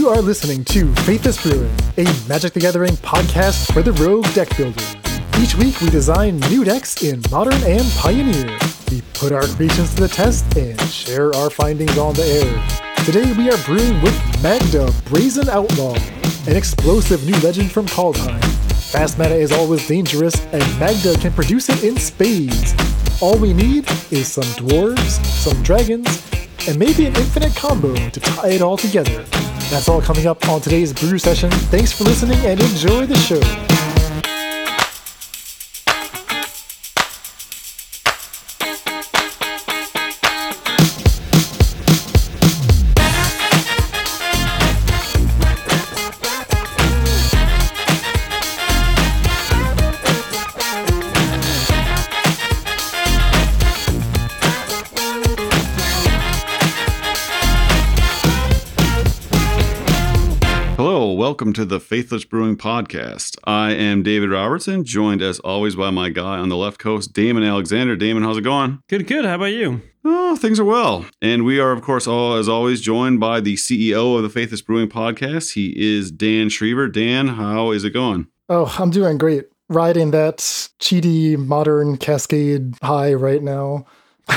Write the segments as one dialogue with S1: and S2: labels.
S1: You are listening to Faithless Brewing, a Magic the Gathering podcast for the Rogue deck builder. Each week we design new decks in Modern and Pioneer. We put our creations to the test and share our findings on the air. Today we are brewing with Magda Brazen Outlaw, an explosive new legend from Kaldheim. Fast mana is always dangerous, and Magda can produce it in spades. All we need is some dwarves, some dragons, and maybe an infinite combo to tie it all together. That's all coming up on today's brew session. Thanks for listening and enjoy the show.
S2: Welcome to the Faithless Brewing Podcast. I am David Robertson, joined as always by my guy on the left coast, Damon Alexander. Damon, how's it going?
S3: Good. How about you?
S2: Oh, things are well. And we are, of course, as always, joined by the CEO of the Faithless Brewing Podcast. He is Dan Schriever. Dan, how is it going?
S1: Oh, I'm doing great. Riding that cheaty modern cascade high right now.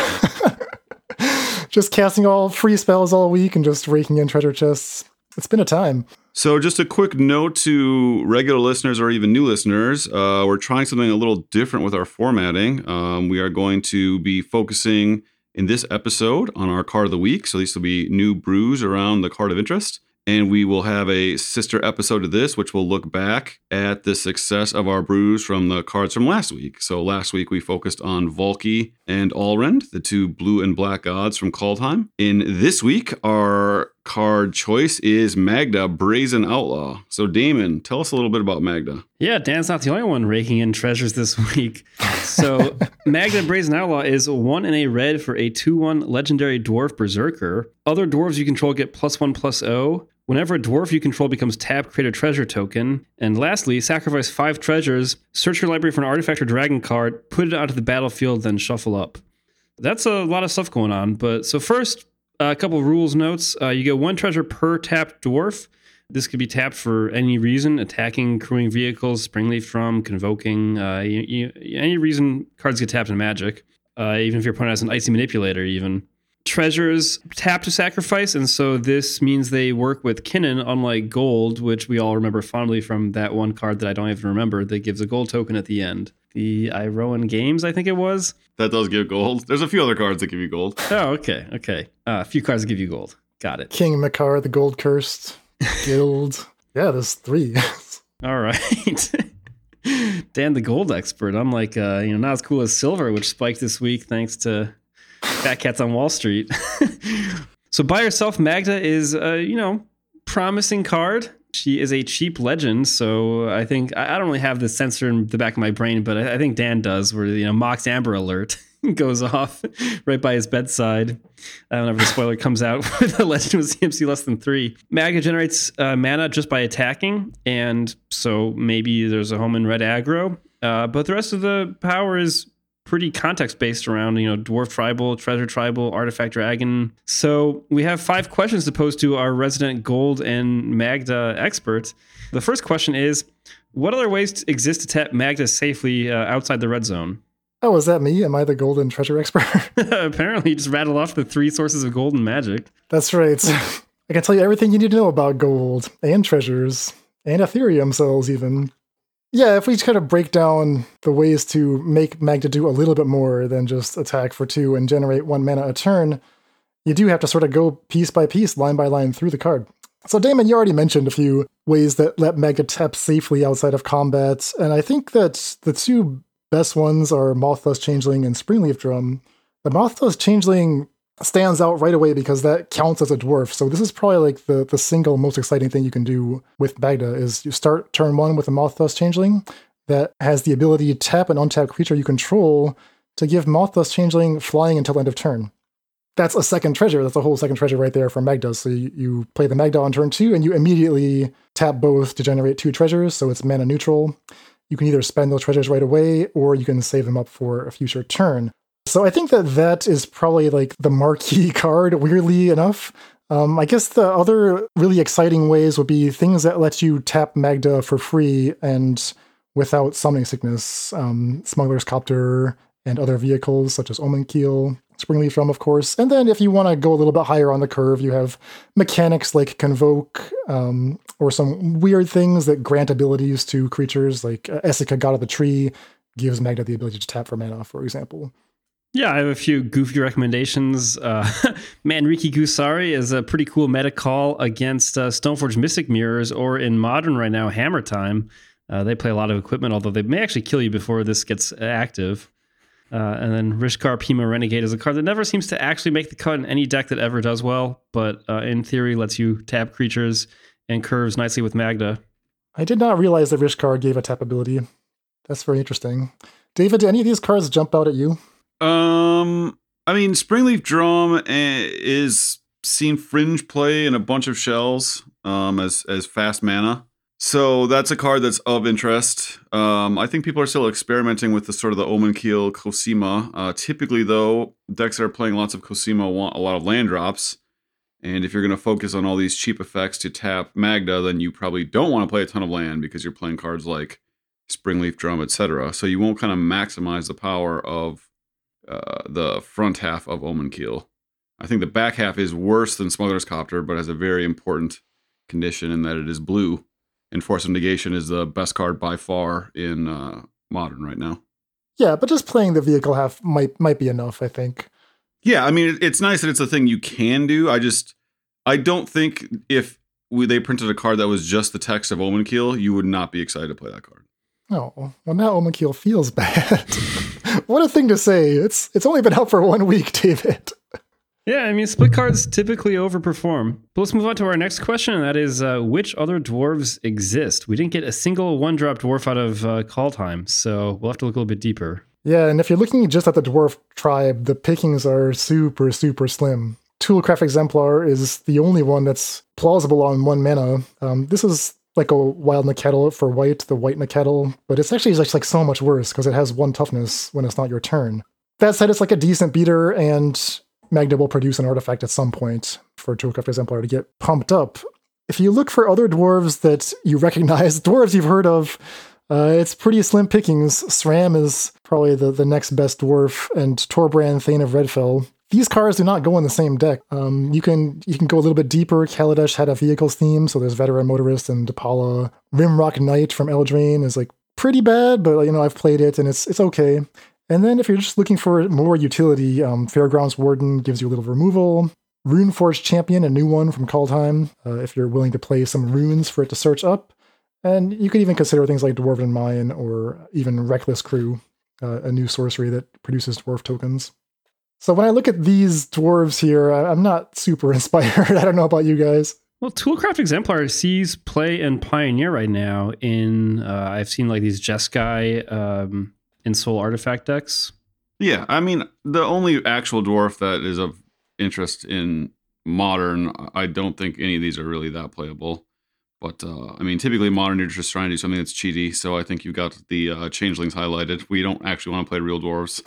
S1: Just casting all free spells all week and just raking in treasure chests. It's been a time.
S2: So just a quick note to regular listeners or even new listeners, we're trying something a little different with our formatting. We are going to be focusing in this episode on our card of the week. So these will be new brews around the card of interest. And we will have a sister episode of this, which will look back at the success of our brews from the cards from last week. So last week we focused on Valki and Alrend, the two blue and black gods from Kaldheim. In this week, our card choice is Magda Brazen Outlaw. So Damon, tell us a little bit about Magda.
S3: Yeah, Dan's not the only one raking in treasures this week. So Magda Brazen Outlaw is 1 and a red for a 2/1 legendary dwarf berserker. Other dwarves you control get +1/+0. Whenever a dwarf you control becomes tapped, create a treasure token. And lastly, sacrifice 5 treasures, search your library for an artifact or dragon card, put it onto the battlefield, then shuffle up. That's a lot of stuff going on. But so first, a couple of rules notes. You get 1 treasure per tapped dwarf. This could be tapped for any reason: attacking, crewing vehicles, Springleaf Drum, convoking, any reason cards get tapped in Magic, even if your opponent has an Icy Manipulator even. Treasures tap to sacrifice, and so this means they work with Kinnan, unlike gold, which we all remember fondly from that one card that I don't even remember that gives a gold token at the end. The Iroan Games, I think it was.
S2: That does give gold. There's a few other cards that give you gold.
S3: Oh, okay. A few cards that give you gold. Got it.
S1: King Makar, the Gold Cursed, Guild. Yeah, there's 3.
S3: All right. Dan, the gold expert. I'm like, not as cool as silver, which spiked this week thanks to Fat Cats on Wall Street. So by herself, Magda is, promising card. She is a cheap legend, so I think I don't really have the sensor in the back of my brain, but I think Dan does, where Mox Amber Alert goes off right by his bedside whenever the spoiler comes out where the legend was CMC less than 3. Magda generates mana just by attacking, and so maybe there's a home in red aggro, but the rest of the power is pretty context-based around, dwarf tribal, treasure tribal, artifact dragon. So we have 5 questions to pose to our resident gold and Magda expert. The first question is, what other ways exist to tap Magda safely outside the red zone?
S1: Oh, is that me? Am I the golden treasure expert?
S3: Apparently, you just rattled off the 3 sources of gold and magic.
S1: That's right. I can tell you everything you need to know about gold and treasures and Ethereum cells even. Yeah, if we just kind of break down the ways to make Magda do a little bit more than just attack for 2 and generate 1 mana a turn, you do have to sort of go piece by piece, line by line through the card. So Damon, you already mentioned a few ways that let Magda tap safely outside of combat, and I think that the 2 best ones are Mothflesh Changeling and Springleaf Drum. The Mothflesh Changeling stands out right away because that counts as a dwarf. So this is probably like the single most exciting thing you can do with Magda is you start turn 1 with a Mothflesh Changeling that has the ability to tap an untapped creature you control to give Mothflesh Changeling flying until end of turn. That's a second treasure. That's a whole second treasure right there for Magda. So you play the Magda on turn 2 and you immediately tap both to generate 2 treasures. So it's mana neutral. You can either spend those treasures right away or you can save them up for a future turn. So I think that is probably like the marquee card, weirdly enough. I guess the other really exciting ways would be things that let you tap Magda for free and without summoning sickness. Smuggler's Copter and other vehicles such as Omen Keel, Springleaf Drum, of course. And then if you want to go a little bit higher on the curve, you have mechanics like Convoke, or some weird things that grant abilities to creatures like Essika, God of the Tree, gives Magda the ability to tap for mana, for example.
S3: Yeah, I have a few goofy recommendations. Manriki Gusari is a pretty cool meta call against Stoneforge Mystic Mirrors, or in Modern right now, Hammer Time. They play a lot of equipment, although they may actually kill you before this gets active. And then Rishkar Pima Renegade is a card that never seems to actually make the cut in any deck that ever does well, but in theory lets you tap creatures and curves nicely with Magda.
S1: I did not realize that Rishkar gave a tap ability. That's very interesting. David, do any of these cards jump out at you?
S2: I mean, Springleaf Drum is seen fringe play in a bunch of shells as fast mana. So that's a card that's of interest. I think people are still experimenting with the sort of the Omen Keel Cosima. Typically, though, decks that are playing lots of Cosima want a lot of land drops. And if you're going to focus on all these cheap effects to tap Magda, then you probably don't want to play a ton of land because you're playing cards like Springleaf Drum, etc. So you won't kind of maximize the power of the front half of Omen Keel. I think the back half is worse than Smuggler's Copter, but has a very important condition in that it is blue. And Force of Negation is the best card by far in Modern right now.
S1: Yeah, but just playing the vehicle half might be enough, I think.
S2: Yeah, I mean, it's nice that it's a thing you can do. I don't think if they printed a card that was just the text of Omen Keel, you would not be excited to play that card.
S1: Oh, well, now Omen Keel feels bad. What a thing to say. It's only been out for 1 week, David.
S3: Yeah, I mean, split cards typically overperform. But let's move on to our next question, and that is, which other dwarves exist? We didn't get a single one-drop dwarf out of Kaldheim, so we'll have to look a little bit deeper.
S1: Yeah, and if you're looking just at the dwarf tribe, the pickings are super, super slim. Toolcraft Exemplar is the only one that's plausible on 1 mana. This is like a Wild Nacatl for white, the white Nacatl, but it's actually just like so much worse because it has 1 toughness when it's not your turn. That said, it's like a decent beater, and Magda will produce an artifact at some point for Toolcraft Exemplar to get pumped up. If you look for other dwarves that you recognize, dwarves you've heard of, it's pretty slim pickings. SRAM is probably the next best dwarf, and Torbrand, Thane of Redfell. These cards do not go in the same deck. You can go a little bit deeper. Kaladesh had a vehicles theme, so there's Veteran Motorist and Depala. Rimrock Knight from Eldraine is like pretty bad, but I've played it and it's okay. And then if you're just looking for more utility, Fairgrounds Warden gives you a little removal. Runeforged Champion, a new one from Kaldheim, if you're willing to play some runes for it to search up. And you could even consider things like Dwarven Mine or even Reckless Crew, a new sorcery that produces dwarf tokens. So when I look at these dwarves here, I'm not super inspired. I don't know about you guys.
S3: Well, Toolcraft Exemplar sees play and Pioneer right now in, I've seen like these Jeskai in Soul Artifact decks. Yeah,
S2: I mean, the only actual dwarf that is of interest in Modern, I don't think any of these are really that playable. But, I mean, typically Modern, you're just trying to do something that's cheaty, so I think you got the Changelings highlighted. We don't actually want to play real dwarves.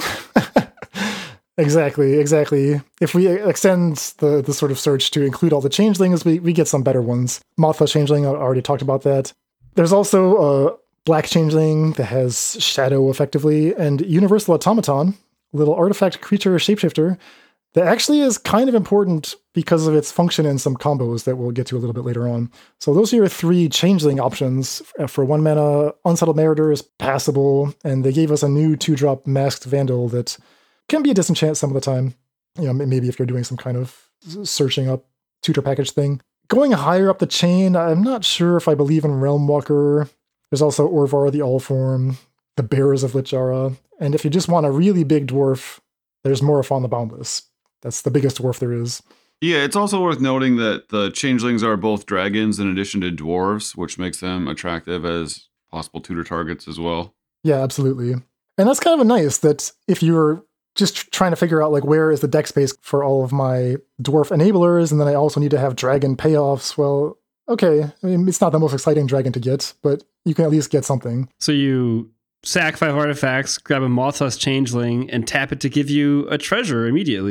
S1: Exactly. If we extend the sort of search to include all the changelings, we get some better ones. Mothflesh Changeling, I already talked about that. There's also a Black Changeling that has Shadow effectively, and Universal Automaton, a little artifact creature shapeshifter, that actually is kind of important because of its function in some combos that we'll get to a little bit later on. So those are your 3 changeling options. For 1 mana, Unsettled Marauder is passable, and they gave us a new 2-drop Masked Vandal that can be a disenchant some of the time. Maybe if you're doing some kind of searching up tutor package thing. Going higher up the chain, I'm not sure if I believe in Realmwalker. There's also Orvar the Allform, the Bearers of Lichara, and if you just want a really big dwarf, there's Morophon the Boundless. That's the biggest dwarf there is.
S2: Yeah, it's also worth noting that the changelings are both dragons in addition to dwarves, which makes them attractive as possible tutor targets as well.
S1: Yeah, absolutely. And that's kind of nice that if you're just trying to figure out like where is the deck space for all of my dwarf enablers, and then I also need to have dragon payoffs. Well, okay, I mean, it's not the most exciting dragon to get, but you can at least get something.
S3: So you sack 5 artifacts, grab a Mothflesh Changeling, and tap it to give you a treasure immediately.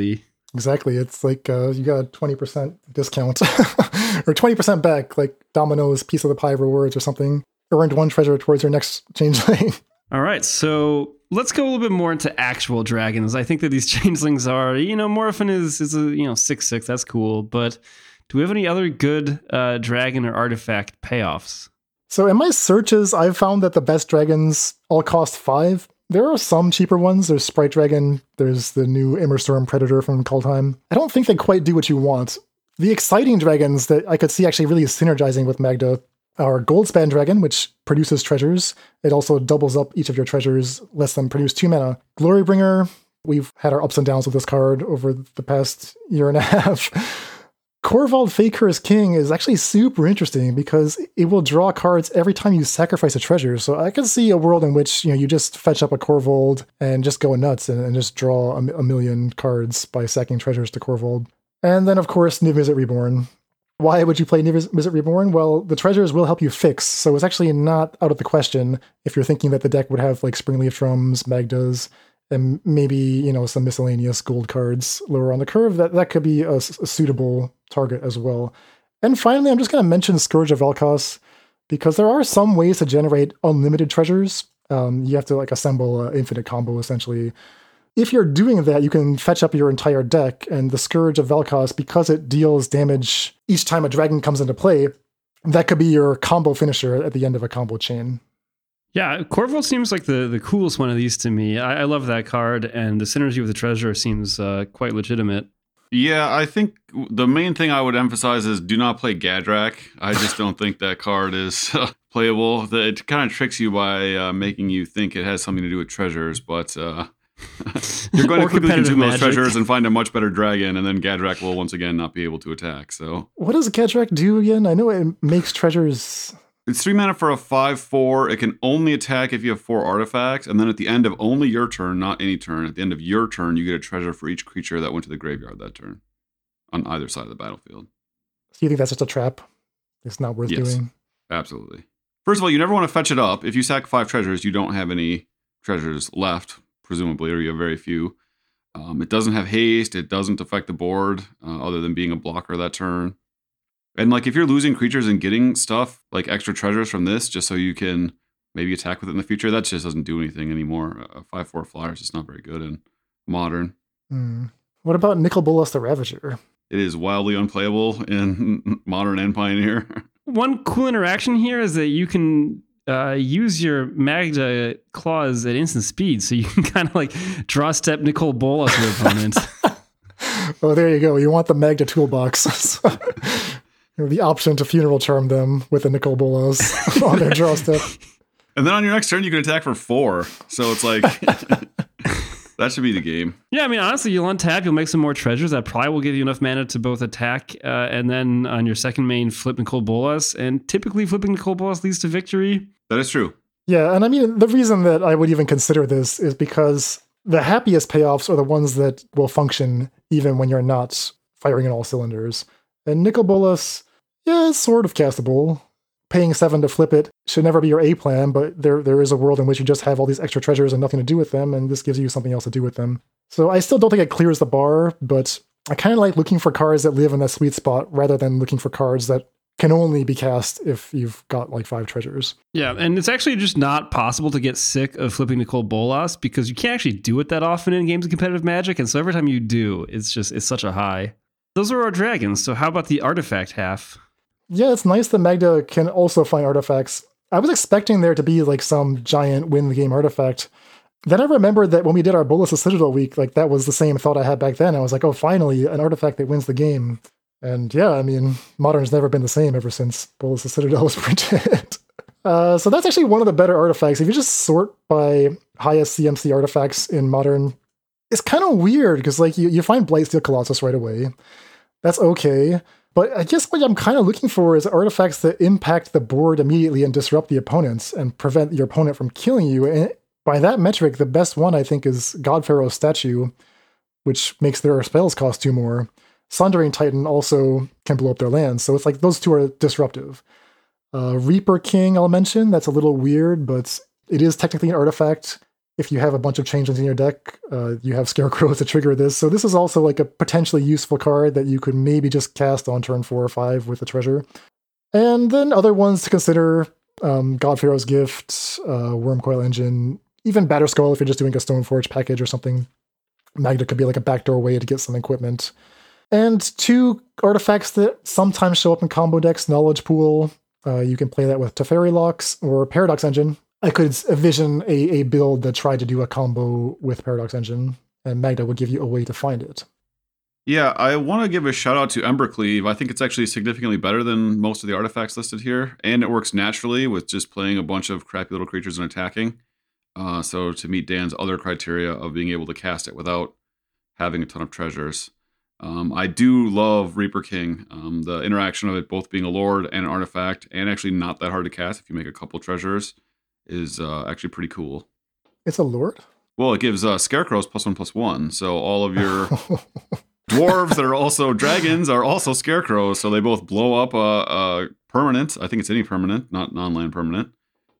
S1: Exactly. It's like you got a 20% discount or 20% back, like Domino's piece of the pie rewards or something. Earned 1 treasure towards your next changeling.
S3: All right, so let's go a little bit more into actual dragons. I think that these changelings are, Morphin is a 6/6. That's cool, but do we have any other good dragon or artifact payoffs?
S1: So in my searches, I've found that the best dragons all cost 5. There are some cheaper ones. There's Sprite Dragon. There's the new Immerstorm Predator from Kaldheim. I don't think they quite do what you want. The exciting dragons that I could see actually really synergizing with Magda are Goldspan Dragon, which produces treasures. It also doubles up each of your treasures, lets them produce 2 mana. Glorybringer, we've had our ups and downs with this card over the past year and a half. Korvold Fakir's King is actually super interesting because it will draw cards every time you sacrifice a treasure. So I can see a world in which you just fetch up a Korvold and just go nuts and just draw a million cards by sacking treasures to Korvold. And then, of course, Niv Mizzet Reborn. Why would you play Niv Mizzet Reborn? Well, the treasures will help you fix, so it's actually not out of the question if you're thinking that the deck would have like Springleaf Drums, Magdas, and maybe, some miscellaneous gold cards lower on the curve. That could be a suitable target as well. And finally, I'm just going to mention Scourge of Vel'Koz, because there are some ways to generate unlimited treasures. You have to like assemble an infinite combo, essentially. If you're doing that, you can fetch up your entire deck, and the Scourge of Vel'Koz, because it deals damage each time a dragon comes into play, that could be your combo finisher at the end of a combo chain.
S3: Yeah, Korvold seems like the coolest one of these to me. I love that card, and the synergy with the treasure seems quite legitimate.
S2: Yeah, I think the main thing I would emphasize is do not play Gadrak. I just don't think that card is playable. It kind of tricks you by making you think it has something to do with treasures, but you're going to quickly consume those treasures and find a much better dragon, and then Gadrak will once again not be able to attack. So,
S1: what does Gadrak do again? I know it makes treasures.
S2: It's 3 mana for a 5/4. It can only attack if you have 4 artifacts, and then at the end of only your turn, not any turn, at the end of your turn, you get a treasure for each creature that went to the graveyard that turn on either side of the battlefield.
S1: So you think that's just a trap? It's not worth doing?
S2: Absolutely. First of all, you never want to fetch it up. If you sack 5 treasures, you don't have any treasures left, presumably, or you have very few. It doesn't have haste. It doesn't affect the board other than being a blocker that turn. And like if you're losing creatures and getting stuff like extra treasures from this just so you can maybe attack with it in the future, that just doesn't do anything anymore. A 5/4 flyer is just not very good in Modern.
S1: What about Nicol Bolas the Ravager?
S2: It is wildly unplayable in Modern and Pioneer.
S3: One cool interaction here is that you can use your Magda clause at instant speed, so you can kind of like draw step Nicol Bolas to your opponent.
S1: Oh, there you go. You want the Magda toolbox. The option to funeral charm them with a Nicol Bolas on their draw step.
S2: And then on your next turn, you can attack for 4. So it's like, that should be the game.
S3: Yeah, I mean, honestly, you'll untap, you'll make some more treasures. That probably will give you enough mana to both attack and then on your second main, flip Nicol Bolas. And typically, flipping Nicol Bolas leads to victory.
S2: That is true.
S1: Yeah, and I mean, the reason that I would even consider this is because the happiest payoffs are the ones that will function even when you're not firing on all cylinders. And Nicol Bolas, yeah, it's sort of castable. Paying 7 to flip it should never be your A plan, but there is a world in which you just have all these extra treasures and nothing to do with them, and this gives you something else to do with them. So I still don't think it clears the bar, but I kind of like looking for cards that live in that sweet spot rather than looking for cards that can only be cast if you've got like 5 treasures.
S3: Yeah, and it's actually just not possible to get sick of flipping Nicol Bolas because you can't actually do it that often in games of competitive Magic, and so every time you do, it's such a high. Those are our dragons, so how about the artifact half?
S1: Yeah, it's nice that Magda can also find artifacts. I was expecting there to be like some giant win-the-game artifact. Then I remembered that when we did our Bolas of Citadel week, like that was the same thought I had back then. I was like, oh, finally, an artifact that wins the game. And yeah, I mean, Modern's never been the same ever since Bolas of Citadel was printed. So that's actually one of the better artifacts. If you just sort by highest CMC artifacts in Modern, it's kind of weird because like you find Blightsteel Colossus right away. That's okay. But I guess what I'm kind of looking for is artifacts that impact the board immediately and disrupt the opponents and prevent your opponent from killing you. And by that metric, the best one, I think, is God Pharaoh's Statue, which makes their spells cost 2 more. Sundering Titan also can blow up their lands. So it's like those two are disruptive. Reaper King, I'll mention. That's a little weird, but it is technically an artifact. if you have a bunch of changelings in your deck, you have Scarecrows to trigger this. So this is also like a potentially useful card that you could maybe just cast on turn 4 or 5 with a treasure. And then other ones to consider, God Pharaoh's Gift, Wormcoil Engine, even Batterskull if you're just doing a Stoneforge package or something. Magda could be like a backdoor way to get some equipment. And 2 artifacts that sometimes show up in combo decks, Knowledge Pool. You can play that with Teferi Locks or Paradox Engine. I could envision a build that tried to do a combo with Paradox Engine, and Magda would give you a way to find it.
S2: Yeah, I want to give a shout out to Embercleave. I think it's actually significantly better than most of the artifacts listed here, and it works naturally with just playing a bunch of crappy little creatures and attacking. So to meet Dan's other criteria of being able to cast it without having a ton of treasures. I do love Reaper King. The interaction of it both being a lord and an artifact, and actually not that hard to cast if you make a couple treasures, is actually pretty cool.
S1: It's a lord?
S2: Well, it gives Scarecrows +1/+1, so all of your dwarves that are also dragons are also Scarecrows, so they both blow up a permanent. I think it's any permanent, not non-land permanent.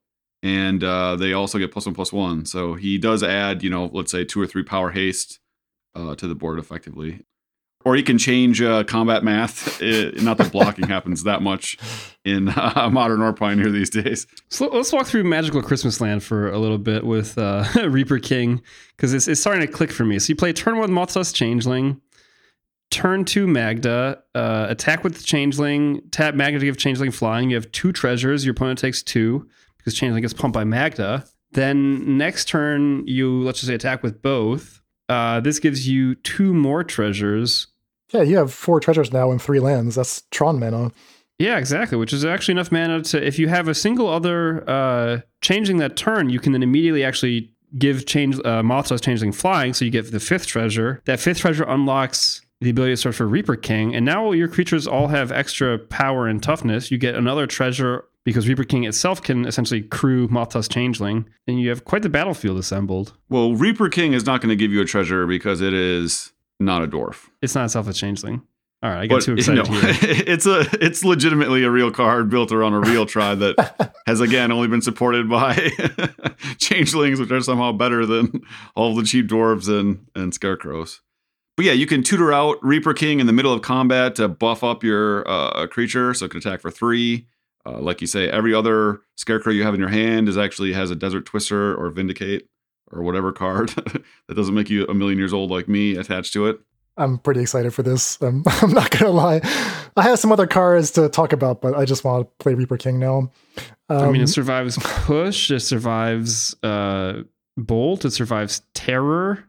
S2: And they also get +1/+1. So he does add, let's say 2 or 3 power haste to the board effectively. Or you can change combat math. Not that blocking happens that much in Modern War Pioneer these days.
S3: So let's walk through Magical Christmas Land for a little bit with Reaper King, because it's starting to click for me. So you play turn 1 Malthus Changeling, turn 2 Magda, attack with the Changeling, tap Magda to give Changeling flying. You have 2 treasures. Your opponent takes 2 because Changeling gets pumped by Magda. Then next turn, you, let's just say, attack with both. This gives you 2 more treasures.
S1: Yeah, you have 4 treasures now and 3 lands. That's Tron mana.
S3: Yeah, exactly, which is actually enough mana to, if you have a single other Changeling that turn, you can then immediately actually give Malthus Changeling flying, so you get the 5th treasure. That 5th treasure unlocks the ability to search for Reaper King, and now your creatures all have extra power and toughness. You get another treasure because Reaper King itself can essentially crew Malthus Changeling, and you have quite the battlefield assembled.
S2: Well, Reaper King is not going to give you a treasure because it is not a dwarf.
S3: It's not itself a changeling. All right, I get too excited here.
S2: It's legitimately a real card built around a real tribe that has, again, only been supported by changelings, which are somehow better than all the cheap dwarves and scarecrows. But yeah, you can tutor out Reaper King in the middle of combat to buff up your creature so it can attack for 3. Like you say, every other scarecrow you have in your hand has a Desert Twister or Vindicate or whatever card that doesn't make you a million years old like me attached to it.
S1: I'm pretty excited for this. I'm not going to lie. I have some other cards to talk about, but I just want to play Reaper King now.
S3: It survives Push. It survives Bolt. It survives Terror.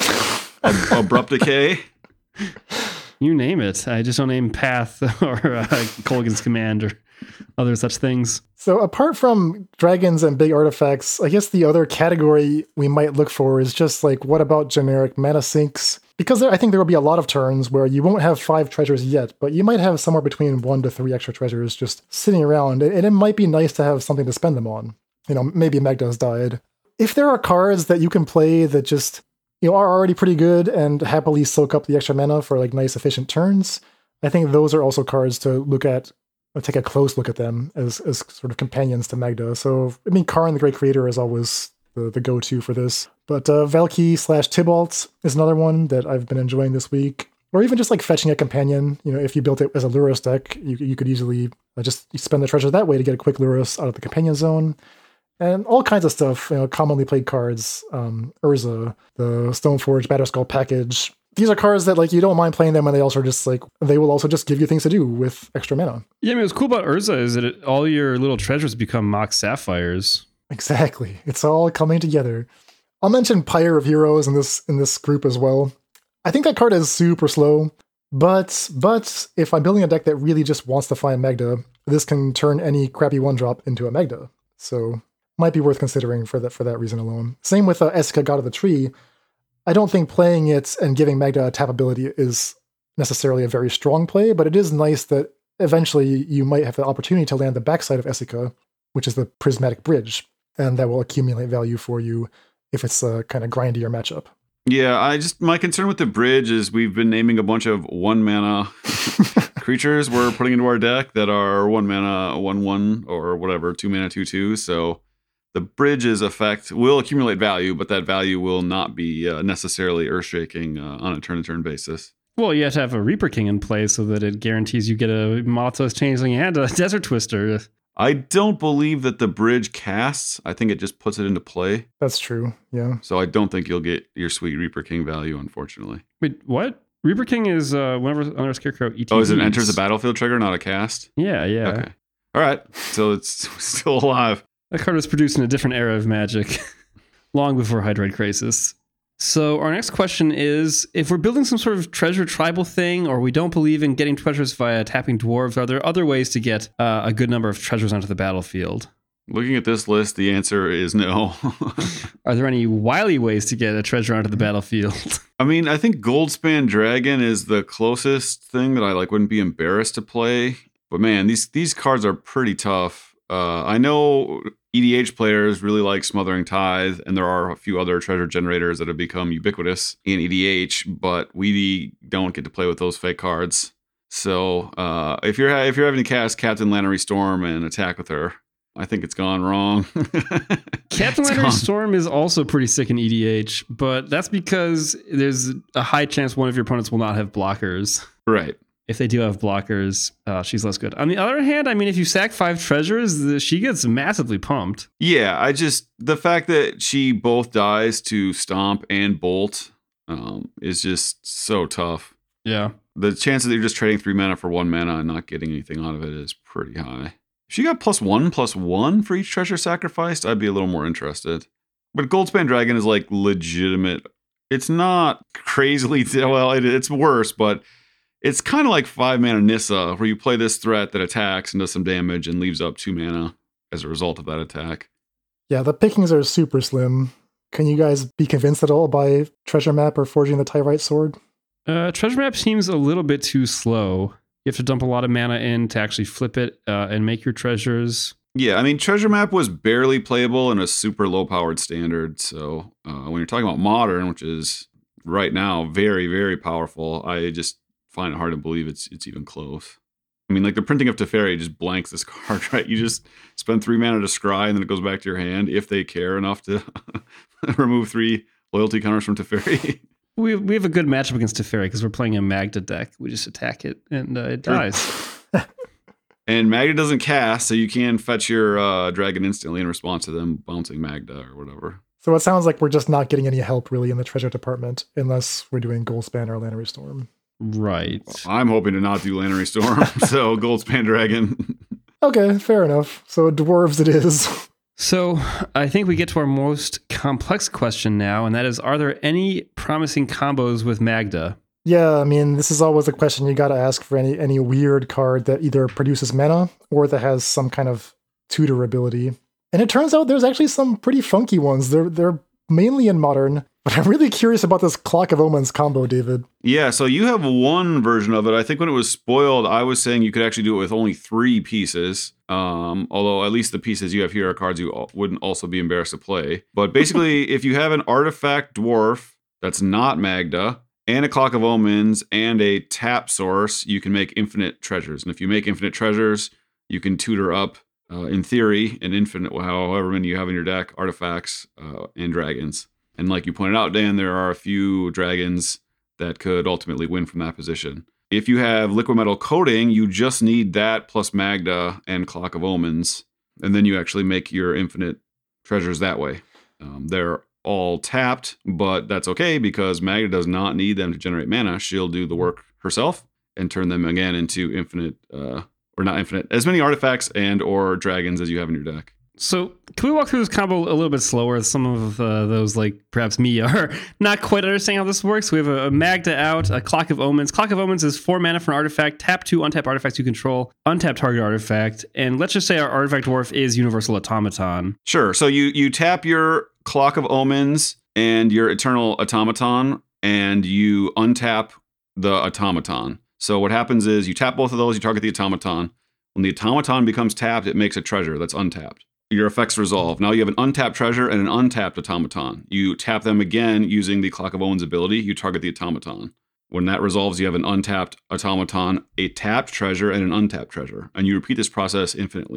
S2: Abrupt Decay.
S3: You name it. I just don't name Path or Kolaghan's Command or other such things.
S1: So apart from dragons and big artifacts, I guess the other category we might look for is just like, what about generic mana sinks? Because I think there will be a lot of turns where you won't have 5 treasures yet, but you might have somewhere between 1 to 3 extra treasures just sitting around, and it might be nice to have something to spend them on. Maybe Magda's died. If there are cards that you can play that just are already pretty good and happily soak up the extra mana for like nice efficient turns, I think those are also cards to look at, or take a close look at them as sort of companions to Magda. So, Karn the Great Creator is always the go-to for this. But Valki/Tybalt is another one that I've been enjoying this week. Or even just like fetching a companion. If you built it as a Lurrus deck, you could easily just spend the treasure that way to get a quick Lurrus out of the companion zone. And all kinds of stuff, commonly played cards. Urza, the Stoneforge Batterskull package. These are cards that you don't mind playing them, and they will also just give you things to do with extra mana.
S3: Yeah, what's cool about Urza is that all your little treasures become Mox Sapphires.
S1: Exactly. It's all coming together. I'll mention Pyre of Heroes in this group as well. I think that card is super slow, but if I'm building a deck that really just wants to find Magda, this can turn any crappy 1-drop into a Magda. So might be worth considering for that reason alone. Same with Esika, God of the Tree. I don't think playing it and giving Magda a tap ability is necessarily a very strong play, but it is nice that eventually you might have the opportunity to land the backside of Esika, which is the Prismatic Bridge, and that will accumulate value for you if it's a kind of grindier matchup.
S2: Yeah, my concern with the bridge is we've been naming a bunch of 1-mana creatures we're putting into our deck that are 1-mana 1/1 or whatever, 2-mana 2/2. So The bridge's effect will accumulate value, but that value will not be necessarily earth-shaking on a turn-to-turn basis.
S3: Well, you have to have a Reaper King in play so that it guarantees you get a Molotov Changeling and a Desert Twister.
S2: I don't believe that the bridge casts. I think it just puts it into play.
S1: That's true, yeah.
S2: So I don't think you'll get your sweet Reaper King value, unfortunately.
S3: Wait, what? Reaper King is whenever under a Scarecrow ETBs.
S2: Oh, is it enters the battlefield trigger, not a cast?
S3: Yeah.
S2: Okay. All right. So it's still alive.
S3: That card was produced in a different era of Magic, long before Hydroid Crisis. So our next question is, if we're building some sort of treasure tribal thing, or we don't believe in getting treasures via tapping dwarves, are there other ways to get a good number of treasures onto the battlefield?
S2: Looking at this list, the answer is no.
S3: Are there any wily ways to get a treasure onto the battlefield?
S2: I mean, I think Goldspan Dragon is the closest thing that I wouldn't be embarrassed to play. But man, these cards are pretty tough. I know EDH players really like Smothering Tithe, and there are a few other treasure generators that have become ubiquitous in EDH, but we don't get to play with those fake cards. So if you're having to cast Captain Lannery Storm and attack with her, I think it's gone wrong.
S3: Captain Lannery Storm is also pretty sick in EDH, but that's because there's a high chance one of your opponents will not have blockers.
S2: Right.
S3: If they do have blockers, she's less good. On the other hand, I mean, if you sack 5 treasures, she gets massively pumped.
S2: Yeah, the fact that she both dies to Stomp and Bolt is just so tough.
S3: Yeah.
S2: The chances that you're just trading 3 mana for 1 mana and not getting anything out of it is pretty high. If she got +1/+1 for each treasure sacrificed, I'd be a little more interested. But Goldspan Dragon is legitimate. It's not crazily, well, it's worse, but it's kind of like 5 mana Nissa, where you play this threat that attacks and does some damage and leaves up 2 mana as a result of that attack.
S1: Yeah, the pickings are super slim. Can you guys be convinced at all by Treasure Map or Forging the Tyrite Sword?
S3: Treasure Map seems a little bit too slow. You have to dump a lot of mana in to actually flip it and make your treasures.
S2: Yeah, I mean, Treasure Map was barely playable in a super low-powered standard. So when you're talking about Modern, which is right now very, very powerful, I just find it hard to believe it's even close. I mean, the printing of Teferi just blanks this card, right? You just spend 3 mana to scry, and then it goes back to your hand if they care enough to remove 3 loyalty counters from Teferi.
S3: We have a good matchup against Teferi because we're playing a Magda deck. We just attack it, and it dies.
S2: And Magda doesn't cast, so you can fetch your dragon instantly in response to them bouncing Magda or whatever.
S1: So it sounds like we're just not getting any help really in the treasure department Unless we're doing Goldspan or Lannery Storm.
S3: Right.
S2: Well, I'm hoping to not do Lannery Storm, so Goldspan Dragon.
S1: Okay, fair enough. So dwarves it is.
S3: So I think we get to our most complex question now, and that is, are there any promising combos with Magda?
S1: Yeah, I mean, this is always a question you got to ask for any weird card that either produces mana or that has some kind of tutor ability. And it turns out there's actually some pretty funky ones. They're mainly in Modern, but I'm really curious about this Clock of Omens combo, David.
S2: Yeah, so you have one version of it. I think when it was spoiled, I was saying you could actually do it with only 3 pieces. Although at least the pieces you have here are cards you wouldn't also be embarrassed to play. But basically, if you have an artifact dwarf that's not Magda, and a Clock of Omens, and a tap source, you can make infinite treasures. And if you make infinite treasures, you can tutor up, in theory, an infinite, however many you have in your deck, artifacts and dragons. And like you pointed out, Dan, there are a few dragons that could ultimately win from that position. If you have liquid metal coating, you just need that plus Magda and Clock of Omens, and then you actually make your infinite treasures that way. They're all tapped, but that's okay because Magda does not need them to generate mana. She'll do the work herself and turn them again into infinite, or not infinite, as many artifacts and or dragons as you have in your deck.
S3: So can we walk through this combo a little bit slower? Some of those, like perhaps me, are not quite understanding how this works. We have a Magda out, a Clock of Omens. Clock of Omens is 4 mana for an artifact. Tap 2 untapped artifacts you control. Untap target artifact. And let's just say our artifact dwarf is Universal Automaton.
S2: Sure. So you tap your Clock of Omens and your Eternal Automaton, and you untap the Automaton. So what happens is you tap both of those, you target the Automaton. When the Automaton becomes tapped, it makes a treasure that's untapped. Your effects resolve. Now you have an untapped treasure and an untapped Automaton. You tap them again using the Clock of Omens ability. You target the Automaton. When that resolves, you have an untapped Automaton, a tapped treasure, and an untapped treasure. And you repeat this process infinitely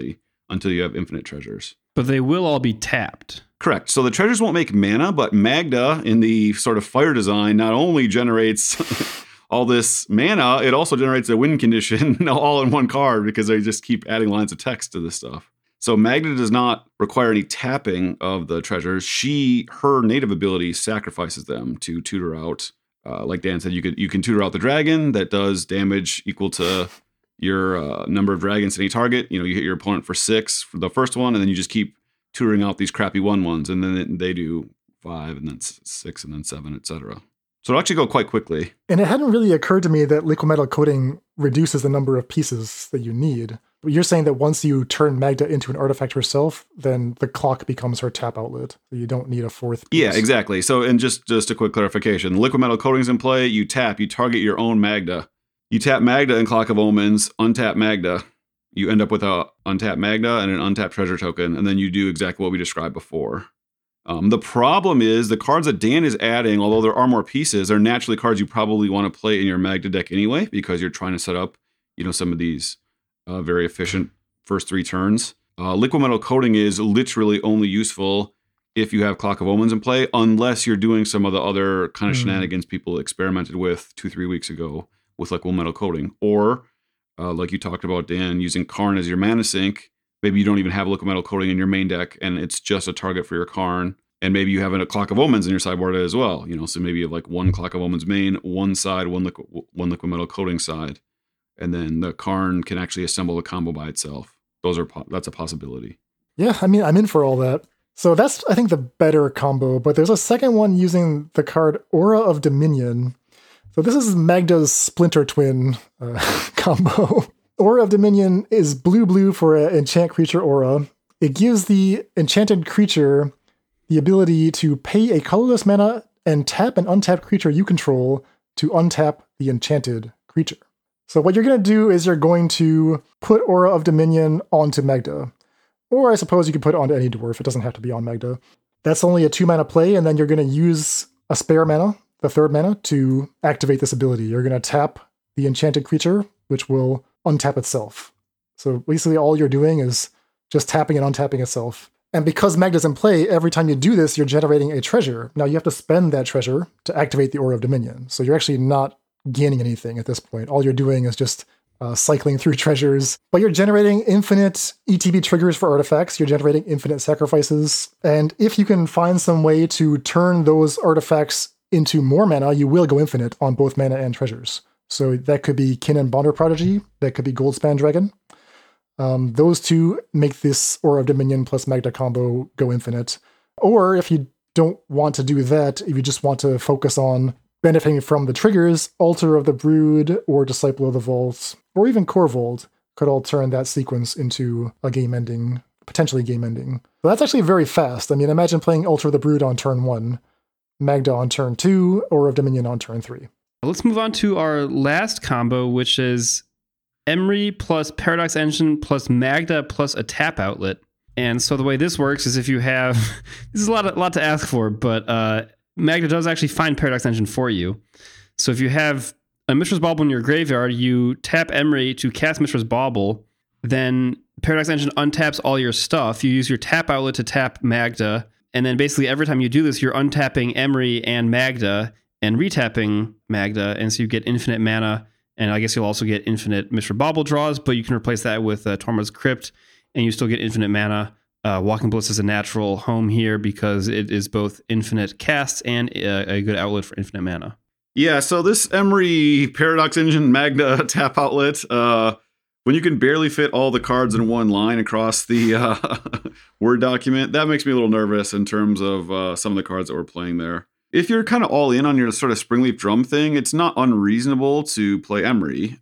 S2: until you have infinite treasures.
S3: But they will all be tapped.
S2: Correct. So the treasures won't make mana, but Magda in the sort of fire design not only generates all this mana, it also generates a win condition all in one card because they just keep adding lines of text to this stuff. So Magda does not require any tapping of the treasures. Her native ability sacrifices them to tutor out. Like Dan said, you can tutor out the dragon that does damage equal to your number of dragons to any target. You hit your opponent for 6 for the first one, and then you just keep tutoring out these crappy 1/1s, and then they do 5, and then 6, and then 7, etc. So it'll actually go quite quickly.
S1: And it hadn't really occurred to me that liquid metal coating reduces the number of pieces that you need. But you're saying that once you turn Magda into an artifact herself, then the clock becomes her tap outlet. So you don't need a 4th piece.
S2: Yeah, exactly. So, and just a quick clarification. Liquid metal coating's in play. You target your own Magda. You tap Magda in Clock of Omens, untap Magda. You end up with a untapped Magda and an untapped treasure token, and then you do exactly what we described before. The problem is the cards that Dan is adding, although there are more pieces, are naturally cards you probably want to play in your Magda deck anyway, because you're trying to set up, some of these very efficient first 3 turns. Liquid metal coating is literally only useful if you have Clock of Omens in play, unless you're doing some of the other kind of shenanigans people experimented with 2-3 weeks ago with liquid metal coating. Or, like you talked about, Dan, using Karn as your mana sink. Maybe you don't even have liquid metal coating in your main deck, and it's just a target for your Karn. And maybe you have a Clock of Omens in your sideboard as well. So maybe you have like one Clock of Omens main, one side, one liquid metal coating side. And then the Karn can actually assemble the combo by itself. That's a possibility.
S1: Yeah, I mean, I'm in for all that. So that's, I think, the better combo. But there's a second one using the card Aura of Dominion. So this is Magda's Splinter Twin combo. Aura of Dominion is blue for an enchant creature aura. It gives the enchanted creature the ability to pay a colorless mana and tap an untapped creature you control to untap the enchanted creature. So what you're going to do is you're going to put Aura of Dominion onto Magda. Or I suppose you could put it onto any dwarf. It doesn't have to be on Magda. That's only a 2-mana play, and then you're going to use a spare mana, the 3rd mana, to activate this ability. You're going to tap the enchanted creature, which will untap itself. So basically all you're doing is just tapping and untapping itself. And because Magda's in play, every time you do this, you're generating a treasure. Now you have to spend that treasure to activate the Aura of Dominion. So you're actually not gaining anything at this point. All you're doing is just cycling through treasures. But you're generating infinite ETB triggers for artifacts. You're generating infinite sacrifices. And if you can find some way to turn those artifacts into more mana, you will go infinite on both mana and treasures. So that could be Kin and Bonder Prodigy. That could be Goldspan Dragon. Those 2 make this Aura of Dominion plus Magda combo go infinite. Or if you don't want to do that, if you just want to focus on benefiting from the triggers, Altar of the Brood or Disciple of the Vault, or even Corvold could all turn that sequence into a game-ending, potentially game-ending. So that's actually very fast. I mean, imagine playing Altar of the Brood on turn 1, Magda on turn 2, Aura of Dominion on turn 3.
S3: Let's move on to our last combo, which is Emry plus Paradox Engine plus Magda plus a tap outlet. And so the way this works is if you have... this is a lot to ask for, but Magda does actually find Paradox Engine for you. So if you have a Mishra's Bauble in your graveyard, you tap Emry to cast Mishra's Bauble, then Paradox Engine untaps all your stuff. You use your tap outlet to tap Magda, and then basically every time you do this, you're untapping Emry and Magda and retapping Magda, and so you get infinite mana, and I guess you'll also get infinite Mishra Bauble draws, but you can replace that with Tormod's Crypt, and you still get infinite mana. Walking Bliss is a natural home here because it is both infinite casts and a good outlet for infinite mana.
S2: Yeah, so this Emry Paradox Engine Magda tap outlet, when you can barely fit all the cards in one line across the Word document, that makes me a little nervous in terms of some of the cards that we're playing there. If you're kind of all in on your sort of Springleaf Drum thing, it's not unreasonable to play Emry.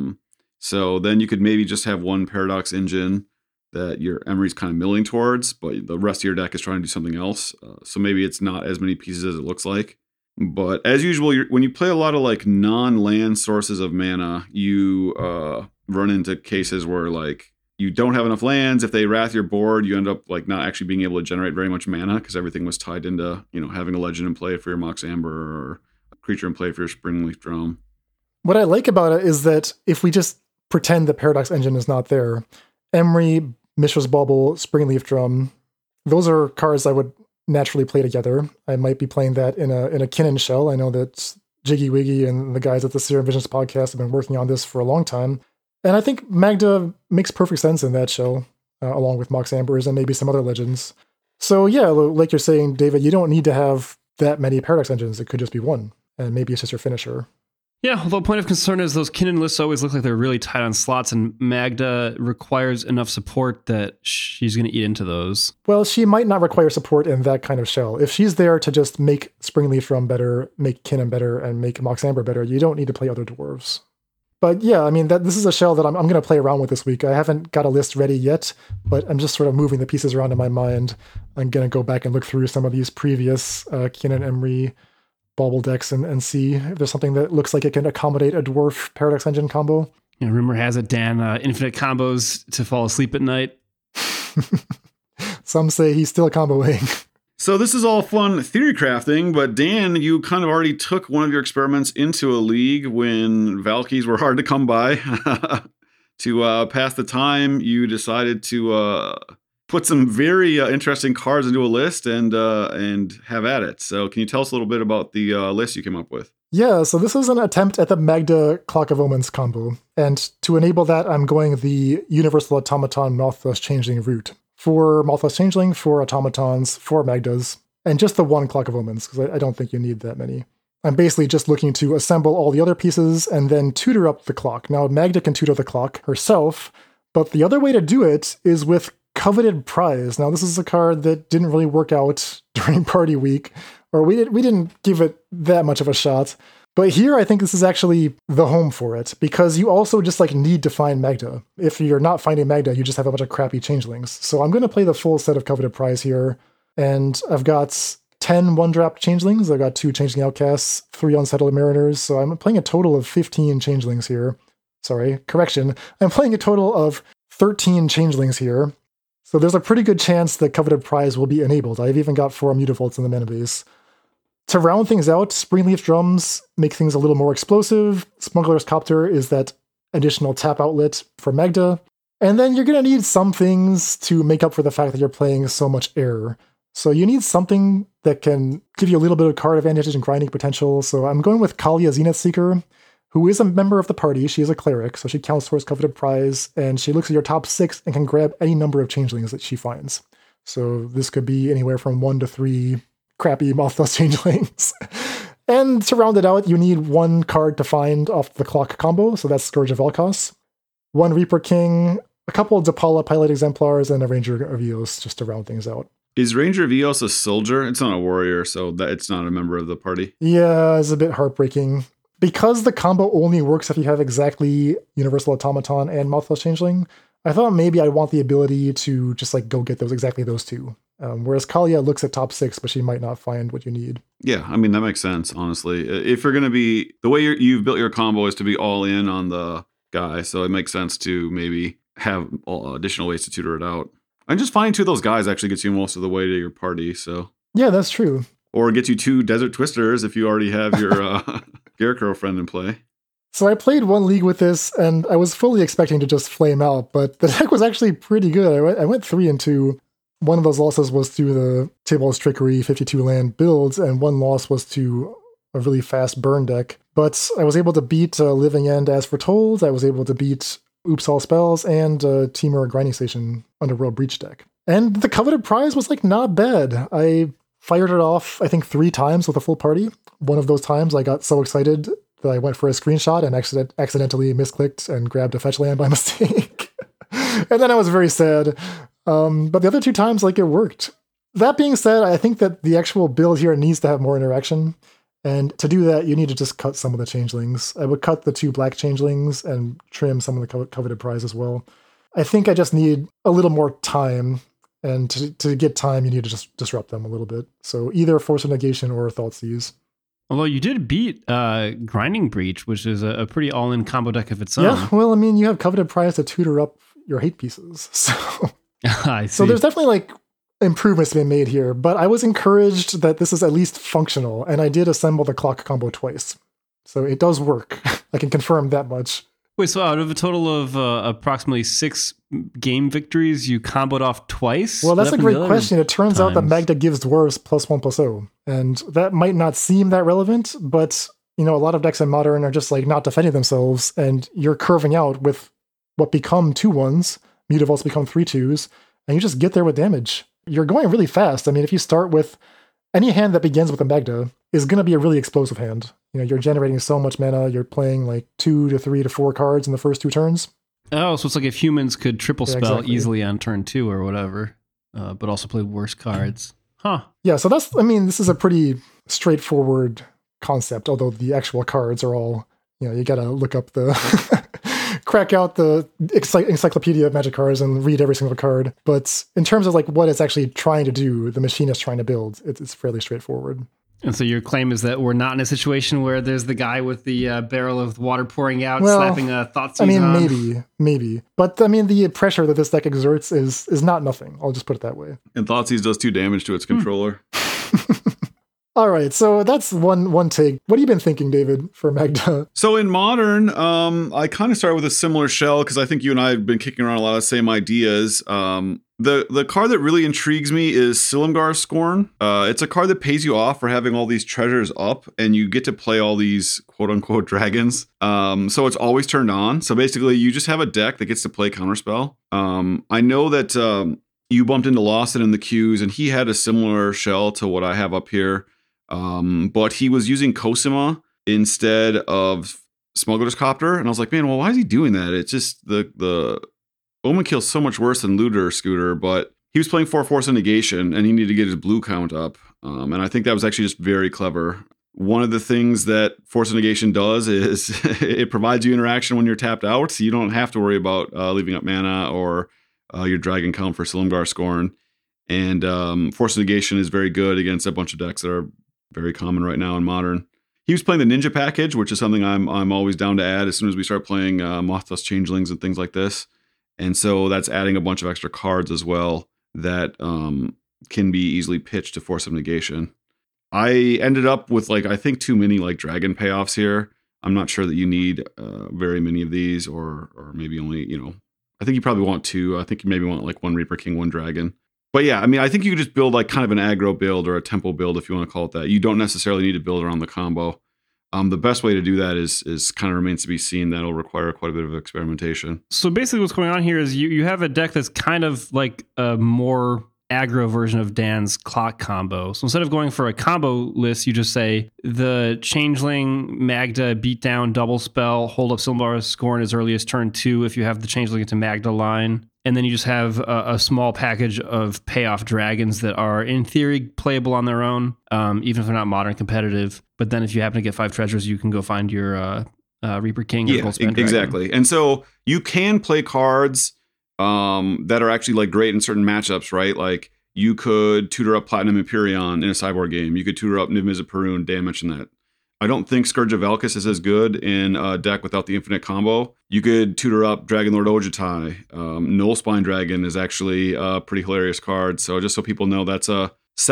S2: So then you could maybe just have one Paradox Engine that your Emry's kind of milling towards, but the rest of your deck is trying to do something else. So maybe it's not as many pieces as it looks like. But as usual, when you play a lot of like non-land sources of mana, you run into cases where like you don't have enough lands. If they wrath your board, you end up like not actually being able to generate very much mana because everything was tied into, having a legend in play for your Mox Amber or a creature in play for your Springleaf Drum.
S1: What I like about it is that if we just pretend the Paradox Engine is not there, Emry Mishra's Bauble, Springleaf Drum. Those are cards I would naturally play together. I might be playing that in a Kinnan shell. I know that Jiggy Wiggy and the guys at the Serum Visions podcast have been working on this for a long time. And I think Magda makes perfect sense in that shell, along with Mox Ambers and maybe some other legends. So yeah, like you're saying, David, you don't need to have that many Paradox Engines. It could just be one, and maybe it's just your finisher.
S3: Yeah, although point of concern is those Kinnan lists always look like they're really tight on slots, and Magda requires enough support that she's going to eat into those.
S1: Well, she might not require support in that kind of shell. If she's there to just make Springleaf Drum better, make Kinnan better, and make Mox Amber better, you don't need to play other dwarves. But yeah, I mean, this is a shell that I'm going to play around with this week. I haven't got a list ready yet, but I'm just sort of moving the pieces around in my mind. I'm going to go back and look through some of these previous Kinnan Emery Bauble decks and see if there's something that looks like it can accommodate a dwarf Paradox Engine combo.
S3: Yeah, rumor has it, Dan, infinite combos to fall asleep at night.
S1: Some say he's still comboing.
S2: So this is all fun theory crafting, but Dan, you kind of already took one of your experiments into a league when Valkies were hard to come by. To pass the time, you decided to put some very interesting cards into a list and have at it. So can you tell us a little bit about the list you came up with?
S1: Yeah, so this is an attempt at the Magda Clock of Omens combo. And to enable that, I'm going the Universal Automaton Malthus Changeling route. 4 Malthus Changeling, 4 Automatons, 4 Magdas, and just the 1 Clock of Omens, because I don't think you need that many. I'm basically just looking to assemble all the other pieces and then tutor up the clock. Now, Magda can tutor the clock herself, but the other way to do it is with Coveted Prize. Now, this is a card that didn't really work out during party week, or we didn't give it that much of a shot. But here, I think this is actually the home for it, because you also just need to find Magda. If you're not finding Magda, you just have a bunch of crappy changelings. So I'm going to play the full set of Coveted Prize here, and I've got 10 one-drop changelings. I've got 2 changeling outcasts, 3 unsettled mariners, so I'm playing a total of 15 changelings here. Sorry, correction. I'm playing a total of 13 changelings here. So there's a pretty good chance that Coveted Prize will be enabled. I've even got 4 Mutavaults in the mana base. To round things out, Springleaf Drums make things a little more explosive. Smuggler's Copter is that additional tap outlet for Magda. And then you're going to need some things to make up for the fact that you're playing so much air. So you need something that can give you a little bit of card advantage and grinding potential. So I'm going with Kalia Zenith Seeker, who is a member of the party. She is a cleric, so she counts towards Coveted Prize, and she looks at your top 6 and can grab any number of changelings that she finds. So this could be anywhere from 1 to 3 crappy Malthus changelings. And to round it out, you need 1 card to find off the clock combo, so that's Scourge of Vel'Koz, 1 Reaper King, a couple of Depala Pilot Exemplars, and a Ranger of Eos, just to round things out.
S2: Is Ranger of Eos a soldier? It's not a warrior, so that it's not a member of the party.
S1: Yeah, it's a bit heartbreaking. Because the combo only works if you have exactly Universal Automaton and Malthus Changeling, I thought maybe I want the ability to just go get exactly those 2. Whereas Kalia looks at top 6, but she might not find what you need.
S2: Yeah, I mean, that makes sense, honestly. If you're going to be... The way you've built your combo is to be all in on the guy, so it makes sense to maybe have additional ways to tutor it out. And just finding 2 of those guys actually gets you most of the way to your party, so...
S1: Yeah, that's true.
S2: Or get you 2 Desert Twisters if you already have your Scarecrow friend in play.
S1: So I played 1 league with this, and I was fully expecting to just flame out, but the deck was actually pretty good. I went 3-2. One of those losses was to the Tybalt's Trickery 52 land builds, and 1 loss was to a really fast burn deck. But I was able to beat Living End as foretold. I was able to beat Oops All Spells and Temur Grinding Station Underworld Breach deck. And the Coveted Prize was not bad. I fired it off, I think, 3 times with a full party. One of those times I got so excited that I went for a screenshot and accidentally misclicked and grabbed a fetch land by mistake. And then I was very sad. But the other 2 times, it worked. That being said, I think that the actual build here needs to have more interaction. And to do that, you need to just cut some of the changelings. I would cut the 2 black changelings and trim some of the Coveted Prize as well. I think I just need a little more time. And to get time, you need to just disrupt them a little bit. So either Force of Negation or Thoughtseize.
S3: Although you did beat Grinding Breach, which is a pretty all-in combo deck of its own.
S1: Yeah, well, I mean, you have Coveted Prize to tutor up your hate pieces. So,
S3: I see.
S1: So there's definitely improvements to be made here, but I was encouraged that this is at least functional, and I did assemble the clock combo twice. So it does work. I can confirm that much.
S3: Wait, so out of a total of approximately 6 game victories, you comboed off twice?
S1: Well, that's a great question. It turns out that
S3: times?
S1: Magda gives dwarves +1/+0. And that might not seem that relevant, but a lot of decks in Modern are just like not defending themselves, and you're curving out with what become 2/1s. Mutavaults become 3/2s, and you just get there with damage. You're going really fast. I mean, if you start with any hand that begins with a Magda is going to be a really explosive hand. You're generating so much mana. You're playing like 2 to 3 to 4 cards in the first 2 turns.
S3: Oh, so it's like if humans could triple spell
S1: exactly.
S3: easily on turn 2 or whatever, but also play worse cards. Huh.
S1: Yeah, so this is a pretty straightforward concept, although the actual cards are all, you got to look up the, crack out the encyclopedia of Magic cards and read every single card. But in terms of like what it's actually trying to do, the machine is trying to build, it's fairly straightforward.
S3: And so your claim is that we're not in a situation where there's the guy with the barrel of water pouring out, slapping a Thoughtseize on?
S1: Maybe. But the pressure that this deck exerts is not nothing. I'll just put it that way.
S2: And Thoughtseize does 2 damage to its controller.
S1: All right, so that's one take. What have you been thinking, David, for Magda?
S2: So in Modern, I kind of started with a similar shell because I think you and I have been kicking around a lot of the same ideas. The card that really intrigues me is Silumgar Scorn. It's a card that pays you off for having all these treasures up, and you get to play all these quote-unquote dragons. So it's always turned on. So basically, you just have a deck that gets to play Counterspell. I know that you bumped into Lawson in the queues, and he had a similar shell to what I have up here. But he was using Cosima instead of Smuggler's Copter, and I was like, man, well, why is he doing that? It's just the Omen Kill's so much worse than Looter Scooter, but he was playing 4 Force of Negation, and he needed to get his blue count up. And I think that was actually just very clever. One of the things that Force of Negation does is it provides you interaction when you're tapped out, so you don't have to worry about leaving up mana or your dragon count for Silumgar Scorn. And Force of Negation is very good against a bunch of decks that are very common right now in Modern. He was playing the Ninja package, which is something I'm always down to add as soon as we start playing Moth-Dust Changelings and things like this. And so that's adding a bunch of extra cards as well that can be easily pitched to Force of Negation. I ended up with I think too many dragon payoffs here. I'm not sure that you need very many of these, or maybe only, I think you probably want 2. I think you maybe want 1 Reaper King, 1 Dragon. But yeah, I mean, I think you could just build kind of an aggro build or a tempo build, if you want to call it that. You don't necessarily need to build around the combo. The best way to do that is kind of remains to be seen. That'll require quite a bit of experimentation.
S3: So basically what's going on here is you have a deck that's kind of like a more aggro version of Dan's clock combo. So instead of going for a combo list, you just say the Changeling, Magda, Beatdown, Double Spell, hold up Silumgar Scorn as early as turn 2 if you have the Changeling into Magda line. And then you just have a small package of payoff dragons that are, in theory, playable on their own, even if they're not Modern competitive. But then if you happen to get 5 treasures, you can go find your Reaper King or Gold Spend
S2: exactly.
S3: Dragon.
S2: And so you can play cards that are actually great in certain matchups, right? Like you could tutor up Platinum Empyrean in a sideboard game. You could tutor up Niv-Mizzet Parun. Dan mentioned that. I don't think Scourge of Valkis is as good in a deck without the infinite combo. You could tutor up Dragonlord Ojutai. Nullspine Dragon is actually a pretty hilarious card. So just so people know, that's a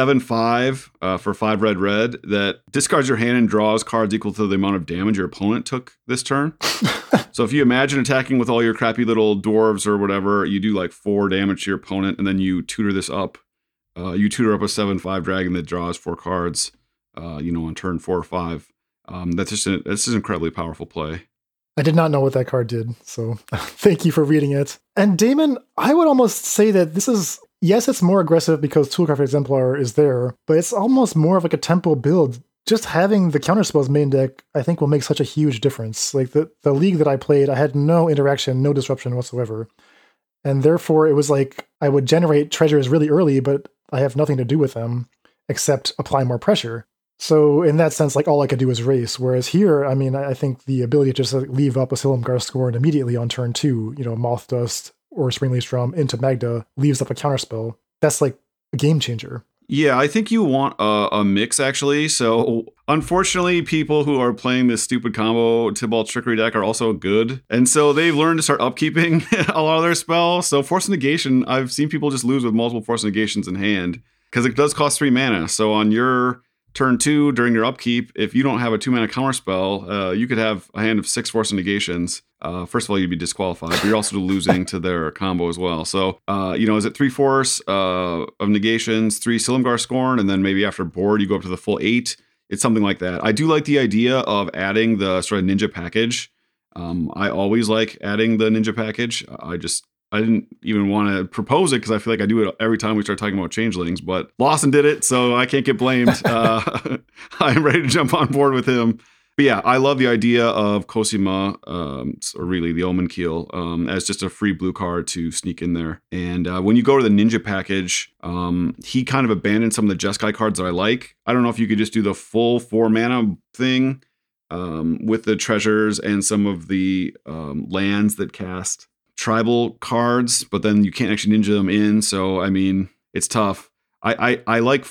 S2: 7/5 for 5 red that discards your hand and draws cards equal to the amount of damage your opponent took this turn. So if you imagine attacking with all your crappy little dwarves or whatever, you do 4 damage to your opponent, and then you tutor this up. You tutor up a 7/5 dragon that draws 4 cards, on turn 4 or 5. That's just an incredibly powerful play.
S1: I did not know what that card did, so thank you for reading it. And Damon, I would almost say that this is, yes, it's more aggressive because Toolcraft Exemplar is there, but it's almost more of a tempo build. Just having the Counterspells main deck, I think, will make such a huge difference. The league that I played, I had no interaction, no disruption whatsoever. And therefore, it was I would generate treasures really early, but I have nothing to do with them except apply more pressure. So in that sense, all I could do was race. Whereas here, I mean, I think the ability to just leave up a Silumgar Scorn immediately on turn 2, Moth-Dust or Springleaf Drum into Magda, leaves up a counterspell. That's a game changer.
S2: Yeah, I think you want a mix, actually. So unfortunately, people who are playing this stupid combo Tibalt Trickery deck are also good. And so they've learned to start upkeeping a lot of their spells. So Force of Negation, I've seen people just lose with multiple Force of Negations in hand because it does cost 3 mana. So on your turn 2 during your upkeep, if you don't have a 2-mana counterspell, you could have a hand of 6 Force of Negations. First of all, you'd be disqualified, but you're also losing to their combo as well. So, is it 3 Force of Negations, 3 Silumgar Scorn, and then maybe after board, you go up to the full 8. It's something like that. I do like the idea of adding the sort of ninja package. I always like adding the ninja package. I didn't even want to propose it because I feel like I do it every time we start talking about changelings, but Lawson did it, so I can't get blamed. I'm ready to jump on board with him. But yeah, I love the idea of Cosima, or really the Omen Keel, as just a free blue card to sneak in there. And when you go to the ninja package, he kind of abandoned some of the Jeskai cards that I like. I don't know if you could just do the full 4 mana thing with the treasures and some of the lands that cast tribal cards, but then you can't actually ninja them in. So, I mean, it's tough. I like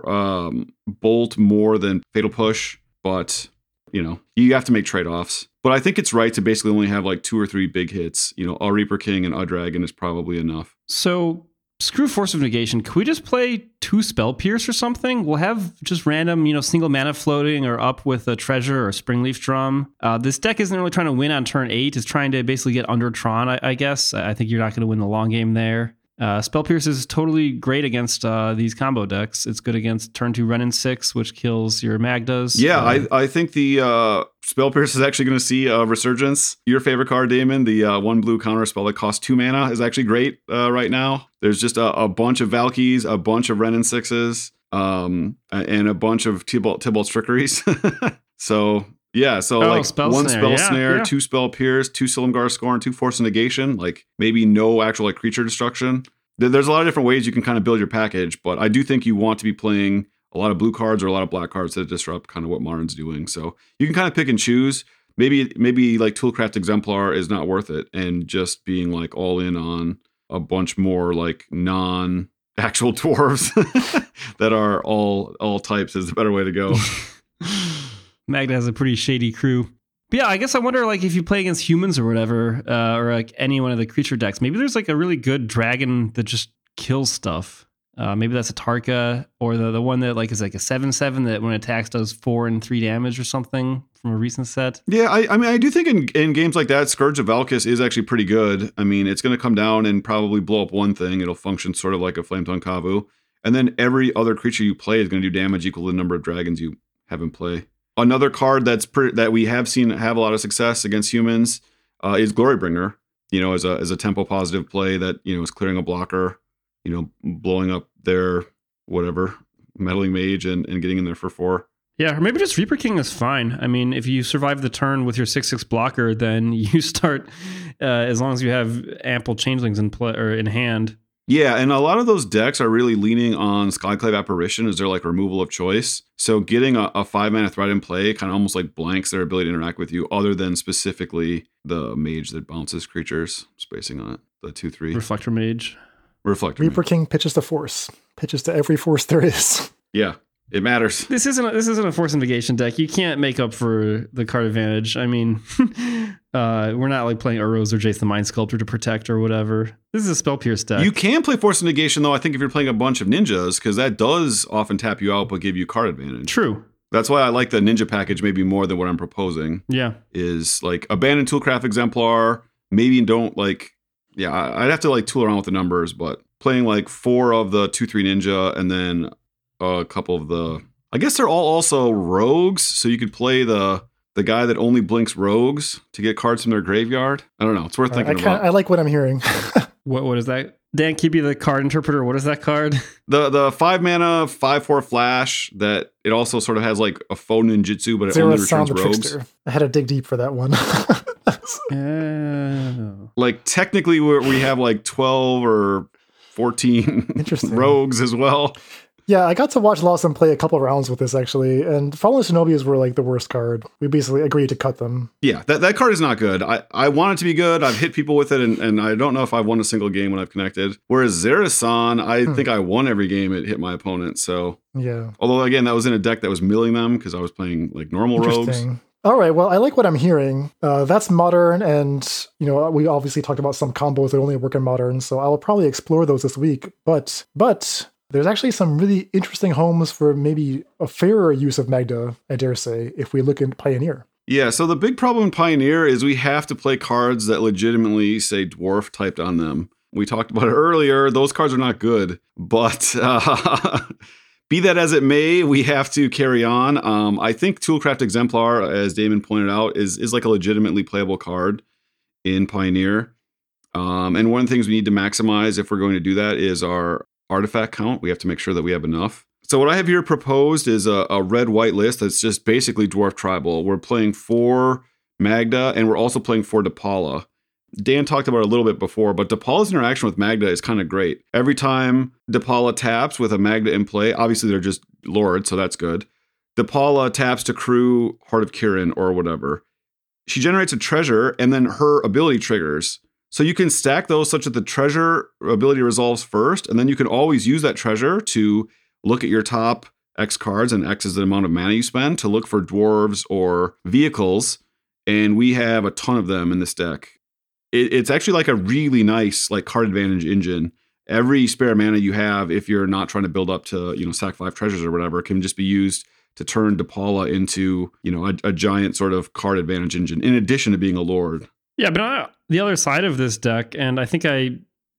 S2: Bolt more than Fatal Push, but, you have to make trade-offs. But I think it's right to basically only have like 2 or 3 big hits. A Reaper King and a Dragon is probably enough.
S3: So, screw Force of Negation. Can we just play 2 Spell Pierce or something? We'll have just random, single mana floating or up with a treasure or Springleaf Drum. This deck isn't really trying to win on turn 8. It's trying to basically get under Tron, I guess. I think you're not going to win the long game there. Spell Pierce is totally great against these combo decks. It's good against turn 2 Renin 6, which kills your Magdas.
S2: Yeah, I think the Spell Pierce is actually going to see a resurgence. Your favorite card, Damon, the 1 blue counter spell that costs 2 mana is actually great right now. There's just a bunch of Valkies, a bunch of Renin 6s, and a bunch of Tybalt's Trickeries. So... yeah, so one spell snare, 2 Spell Pierce, 2 Silumgar Scorn, 2 Force of Negation, like maybe no actual creature destruction. There's a lot of different ways you can kind of build your package, but I do think you want to be playing a lot of blue cards or a lot of black cards that disrupt kind of what Modern's doing. So you can kind of pick and choose. Maybe like Toolcraft Exemplar is not worth it, and just being like all in on a bunch more like non-actual dwarves that are all types is the better way to go.
S3: Magda has a pretty shady crew. But yeah, I guess I wonder like if you play against humans or whatever, or like any one of the creature decks, maybe there's like a really good dragon that just kills stuff. Maybe that's a Tarka, or the one that like is like a 7/7 that when it attacks does 4 and 3 damage or something from a recent set.
S2: Yeah, I mean, I do think in games like that, Scourge of Valkis is actually pretty good. I mean, it's going to come down and probably blow up one thing. It'll function sort of like a Flametongue Kavu. And then every other creature you play is going to do damage equal to the number of dragons you have in play. Another card that we have seen have a lot of success against humans is Glorybringer. As a tempo positive play that is clearing a blocker, blowing up their whatever meddling mage and getting in there for 4.
S3: Yeah, or maybe just Reaper King is fine. I mean, if you survive the turn with your 6/6 blocker, then you start as long as you have ample changelings in play or in hand.
S2: Yeah, and a lot of those decks are really leaning on Skyclave Apparition as their like removal of choice. So getting a 5-mana threat in play kind of almost like blanks their ability to interact with you, other than specifically the mage that bounces creatures, spacing on it, the 2/3
S3: Reflector Mage.
S1: Reaper King pitches to Force, pitches to every Force there is.
S2: Yeah. It matters.
S3: This isn't a Force of Negation deck. You can't make up for the card advantage. I mean, we're not like playing Urrows or Jace the Mind Sculptor to protect or whatever. This is a Spell Pierce deck.
S2: You can play Force of Negation, though, I think, if you're playing a bunch of ninjas, because that does often tap you out but give you card advantage.
S3: True.
S2: That's why I like the ninja package maybe more than what I'm proposing.
S3: Yeah.
S2: Is like abandon Toolcraft Exemplar. Maybe don't like... yeah, I'd have to like tool around with the numbers, but playing like 4 of the 2/3 ninja and then... a couple of the... I guess they're all also rogues, so you could play the guy that only blinks rogues to get cards from their graveyard. I don't know. It's worth thinking about.
S1: I like what I'm hearing.
S3: What is that? Dan, keep you the card interpreter. What is that card?
S2: The 5-mana 5/4 flash that it also sort of has like a faux ninjutsu, but it only returns rogues.
S1: I had to dig deep for that one.
S2: Like technically we have like 12 or 14 rogues as well.
S1: Yeah, I got to watch Lawson play a couple rounds with this, actually, and Fallen Shinobi's were like the worst card. We basically agreed to cut them.
S2: Yeah, that card is not good. I want it to be good. I've hit people with it, and I don't know if I've won a single game when I've connected. Whereas Zerasan, I think I won every game it hit my opponent, so... yeah. Although, again, that was in a deck that was milling them, because I was playing like normal rogues.
S1: All right, well, I like what I'm hearing. That's Modern, and, we obviously talked about some combos that only work in Modern, so I'll probably explore those this week. But There's actually some really interesting homes for maybe a fairer use of Magda, I dare say, if we look at Pioneer.
S2: Yeah, so the big problem in Pioneer is we have to play cards that legitimately say dwarf typed on them. We talked about it earlier. Those cards are not good, but be that as it may, we have to carry on. I think Toolcraft Exemplar, as Damon pointed out, is like a legitimately playable card in Pioneer. And one of the things we need to maximize if we're going to do that is our artifact count. We have to make sure that we have enough. So what I have here proposed is a red-white list that's just basically Dwarf Tribal. We're playing 4 Magda, and we're also playing 4 Depala. Dan talked about it a little bit before, but Depala's interaction with Magda is kind of great. Every time Depala taps with a Magda in play, obviously they're just Lords, so that's good. Depala taps to crew Heart of Kiran or whatever. She generates a treasure, and then her ability triggers. So you can stack those such that the treasure ability resolves first, and then you can always use that treasure to look at your top X cards, and X is the amount of mana you spend, to look for dwarves or vehicles, and we have a ton of them in this deck. It's actually like a really nice like card advantage engine. Every spare mana you have, if you're not trying to build up to, sack 5 treasures or whatever, can just be used to turn Depala into, a giant sort of card advantage engine, in addition to being a Lord.
S3: Yeah, but on the other side of this deck, and I think I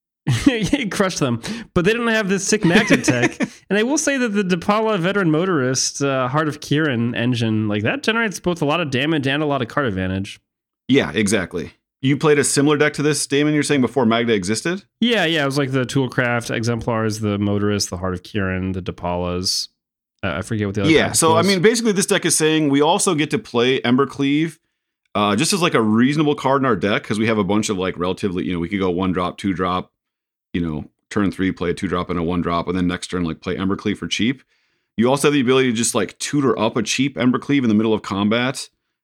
S3: crushed them, but they didn't have this sick magic tech. And I will say that the Depala Veteran Motorist Heart of Kiran engine, like that generates both a lot of damage and a lot of card advantage.
S2: Yeah, exactly. You played a similar deck to this, Damon, you're saying, before Magda existed?
S3: Yeah, it was like the Toolcraft Exemplars, the Motorist, the Heart of Kiran, the Depalas. I forget what the other
S2: Yeah, so was. I mean, basically this deck is saying we also get to play Embercleave just as like a reasonable card in our deck, because we have a bunch of like relatively, we could go 1-drop, 2-drop, turn 3, play a 2-drop and a 1-drop, and then next turn, like play Embercleave for cheap. You also have the ability to just like tutor up a cheap Embercleave in the middle of combat.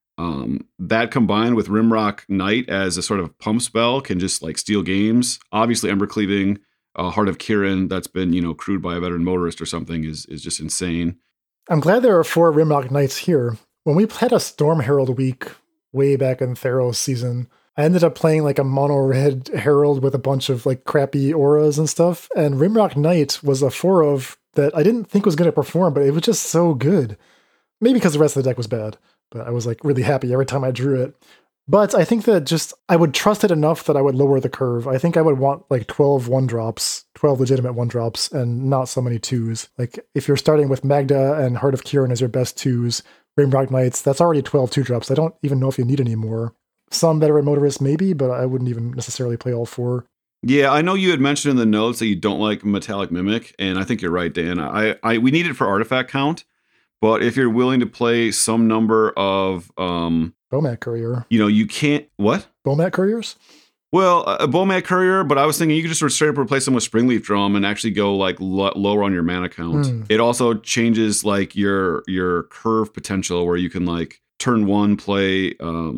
S2: That combined with Rimrock Knight as a sort of pump spell can just like steal games. Obviously, Embercleaving Heart of Kiran that's been, crewed by a Veteran Motorist or something is just insane.
S1: I'm glad there are 4 Rimrock Knights here. When we had a Storm Herald week way back in Theros season, I ended up playing like a mono red Herald with a bunch of like crappy auras and stuff. And Rimrock Knight was a 4 of that I didn't think was going to perform, but it was just so good. Maybe because the rest of the deck was bad, but I was like really happy every time I drew it. But I think that I would trust it enough that I would lower the curve. I think I would want like 12 1-drops, 12 legitimate 1-drops, and not so many 2s. Like if you're starting with Magda and Heart of Kiran as your best 2s, Rimrock Knights, that's already 12 2-drops. I don't even know if you need any more. Some Veteran Motorists maybe, but I wouldn't even necessarily play all 4.
S2: Yeah, I know you had mentioned in the notes that you don't like Metallic Mimic, and I think you're right, Dan. We need it for artifact count, but if you're willing to play some number of
S1: Bomat Courier.
S2: You can't... What?
S1: Bomat Couriers?
S2: Well, a Bomat Courier, but I was thinking you could just straight up replace them with Springleaf Drum and actually go like lower on your mana count. It also changes like your curve potential, where you can like turn 1 play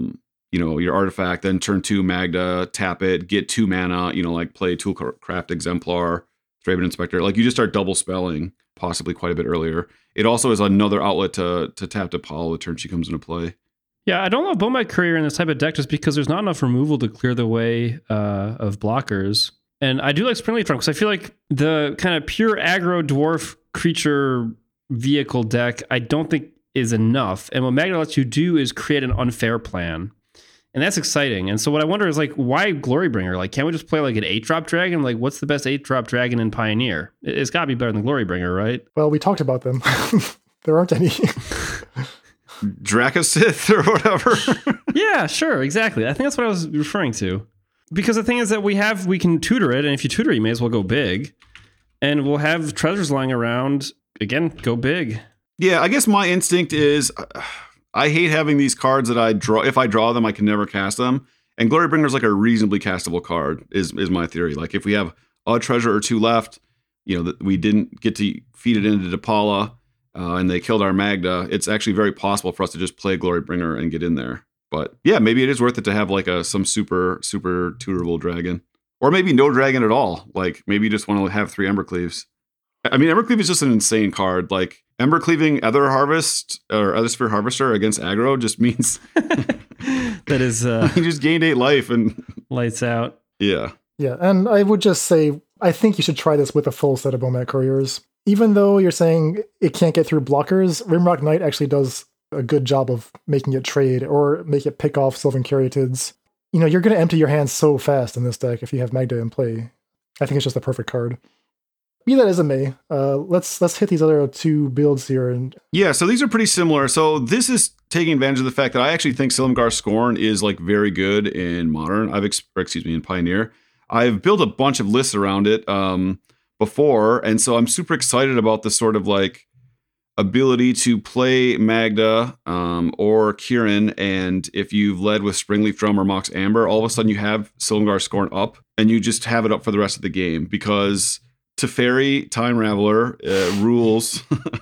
S2: your artifact, then turn 2 Magda, tap it, get 2 mana, like play Toolcraft Exemplar, Thraben Inspector. Like you just start double spelling possibly quite a bit earlier. It also is another outlet to tap Depala the turn she comes into play.
S3: Yeah, I don't love Bomat Courier in this type of deck just because there's not enough removal to clear the way of blockers. And I do like Springleaf Drum because I feel like the kind of pure aggro dwarf creature vehicle deck I don't think is enough. And what Magda lets you do is create an unfair plan. And that's exciting. And so what I wonder is like, why Glorybringer? Like, can't we just play like an 8-drop dragon? Like, what's the best 8-drop dragon in Pioneer? It's got to be better than Glorybringer, right?
S1: Well, we talked about them. There aren't any.
S2: Dracosith or whatever.
S3: Yeah, sure, exactly. I think that's what I was referring to. Because the thing is that we can tutor it, and if you tutor, you may as well go big. And we'll have treasures lying around. Again, go big.
S2: Yeah, I guess my instinct is I hate having these cards that I draw. If I draw them, I can never cast them. And Glorybringer is like a reasonably castable card, is my theory. Like if we have a treasure or 2 left, that we didn't get to feed it into Depala, and they killed our Magda, it's actually very possible for us to just play Glorybringer and get in there. But yeah, maybe it is worth it to have like some super, super tutorable dragon. Or maybe no dragon at all. Like maybe you just want to have 3 Embercleaves. I mean, Embercleave is just an insane card. Like Embercleaving Ether Harvest or Ether Sphere Harvester against aggro just means
S3: that is
S2: you just gained 8 life and
S3: lights out.
S2: Yeah.
S1: Yeah, and I would just say I think you should try this with a full set of Bomat Couriers. Even though you're saying it can't get through blockers, Rimrock Knight actually does a good job of making it trade or make it pick off Sylvan Caryatids. You know, you're going to empty your hands so fast in this deck if you have Magda in play. I think it's just the perfect card. Be that as it may, let's hit these other two builds here. And
S2: yeah, so these are pretty similar. So this is taking advantage of the fact that I actually think Silumgar Scorn is like very good in Modern. In Pioneer. I've built a bunch of lists around it before, and so I'm super excited about the sort of like ability to play Magda or Kirin, and if you've led with Springleaf Drum or Mox Amber, all of a sudden you have Silumgar Scorn up, and you just have it up for the rest of the game, because Teferi, Time Raveler, rules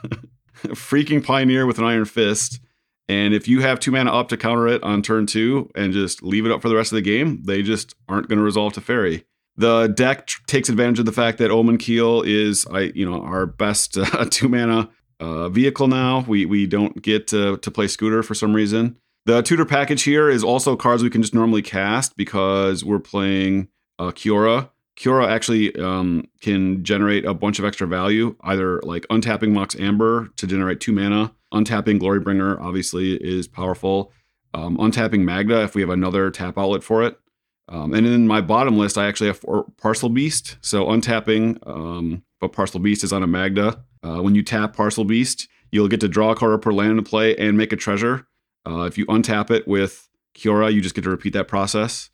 S2: freaking Pioneer with an Iron Fist, and if you have 2 mana up to counter it on turn 2 and just leave it up for the rest of the game, they just aren't going to resolve Teferi. The deck takes advantage of the fact that Omen Keel is our best 2 mana vehicle now. We don't get to play Scooter for some reason. The tutor package here is also cards we can just normally cast because we're playing Kiora. Kiora actually can generate a bunch of extra value, either like untapping Mox Amber to generate 2 mana. Untapping Glorybringer obviously is powerful. Untapping Magda if we have another tap outlet for it. And in my bottom list, I actually have Parcel Beast. So untapping, but Parcel Beast is on a Magda. When you tap Parcel Beast, you'll get to draw a card per land into play and make a treasure. If you untap it with Kiora, you just get to repeat that process.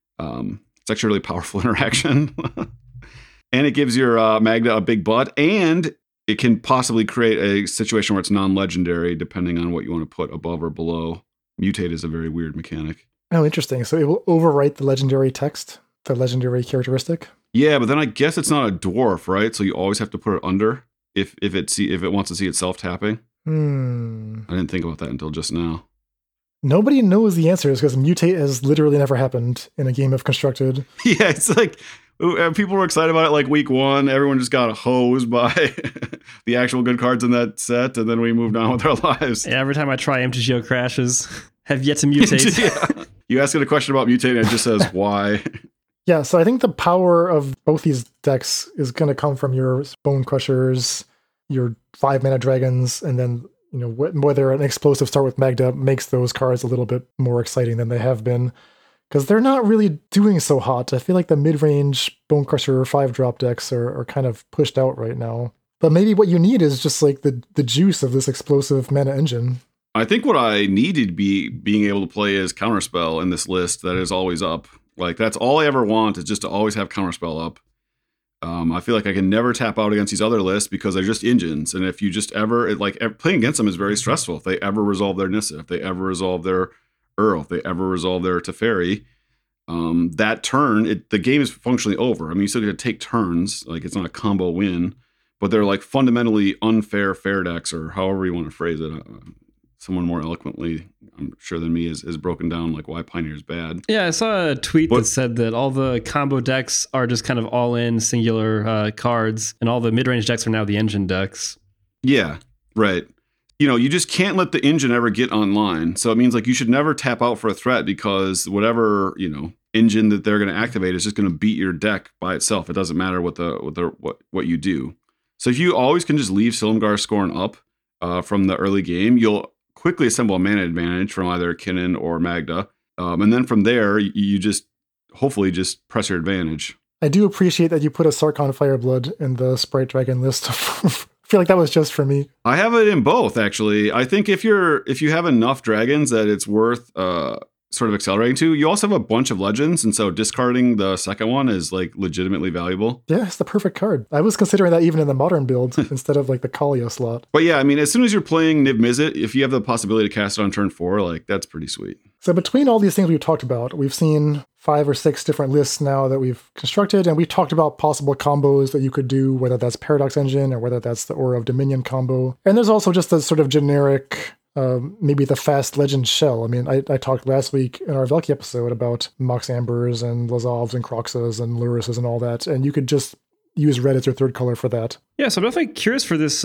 S2: It's actually a really powerful interaction. And it gives your Magda a big butt, and it can possibly create a situation where it's non-legendary, depending on what you want to put above or below. Mutate is a very weird mechanic.
S1: Oh, interesting. So it will overwrite the legendary text, the legendary characteristic?
S2: Yeah, but then I guess it's not a dwarf, right? So you always have to put it under if it wants to see itself tapping. I didn't think about that until just now.
S1: Nobody knows the answers because mutate has literally never happened in a game of Constructed.
S2: Yeah, it's like people were excited about it like week 1. Everyone just got hosed by the actual good cards in that set, and then we moved on with our lives.
S3: Yeah, every time I try MTGO crashes, have yet to mutate.
S2: Yeah. You ask it a question about mutate, and it just says why.
S1: Yeah, so I think the power of both these decks is going to come from your Bone Crushers, your 5-mana dragons, and then whether an explosive start with Magda makes those cards a little bit more exciting than they have been, because they're not really doing so hot. I feel like the mid-range Bone Crusher 5-drop decks are kind of pushed out right now. But maybe what you need is just like the juice of this explosive mana engine.
S2: I think what I needed being able to play is Counterspell in this list that is always up. Like, that's all I ever want, is just to always have Counterspell up. I feel like I can never tap out against these other lists because they're just engines. And if you just playing against them is very stressful. If they ever resolve their Nissa, if they ever resolve their Earl, if they ever resolve their Teferi, that turn, the game is functionally over. I mean, you still get to take turns. Like, it's not a combo win, but they're like fundamentally unfair fair decks, or however you want to phrase it. Someone more eloquently, I'm sure, than me is broken down like why Pioneer is bad.
S3: Yeah, I saw a tweet that said that all the combo decks are just kind of all-in singular cards, and all the mid-range decks are now the engine decks.
S2: Yeah, right. You just can't let the engine ever get online. So it means like you should never tap out for a threat, because whatever, engine that they're going to activate is just going to beat your deck by itself. It doesn't matter what you do. So if you always can just leave Silumgar Scorn up from the early game, you'll quickly assemble a mana advantage from either Kinnan or Magda. And then from there, you just hopefully just press your advantage.
S1: I do appreciate that you put a Sarkhan Fireblood in the Sprite Dragon list. I feel like that was just for me.
S2: I have it in both, actually. I think if you have enough dragons that it's worth sort of accelerating to, you also have a bunch of legends, and so discarding the second one is like legitimately valuable.
S1: Yeah, it's the perfect card. I was considering that even in the modern build instead of like the Kalia slot.
S2: But yeah, I mean, as soon as you're playing Niv Mizzet, if you have the possibility to cast it on turn 4, like, that's pretty sweet.
S1: So between all these things we've talked about, we've seen 5 or 6 different lists now that we've constructed, and we've talked about possible combos that you could do, whether that's Paradox Engine or whether that's the Aura of Dominion combo. And there's also just a sort of generic, maybe the fast legend shell. I mean, I talked last week in our Velki episode about Mox Ambers and Lazavs and Croxas and Lurises and all that, and you could just use red as your third color for that.
S3: Yeah, so I'm definitely curious for this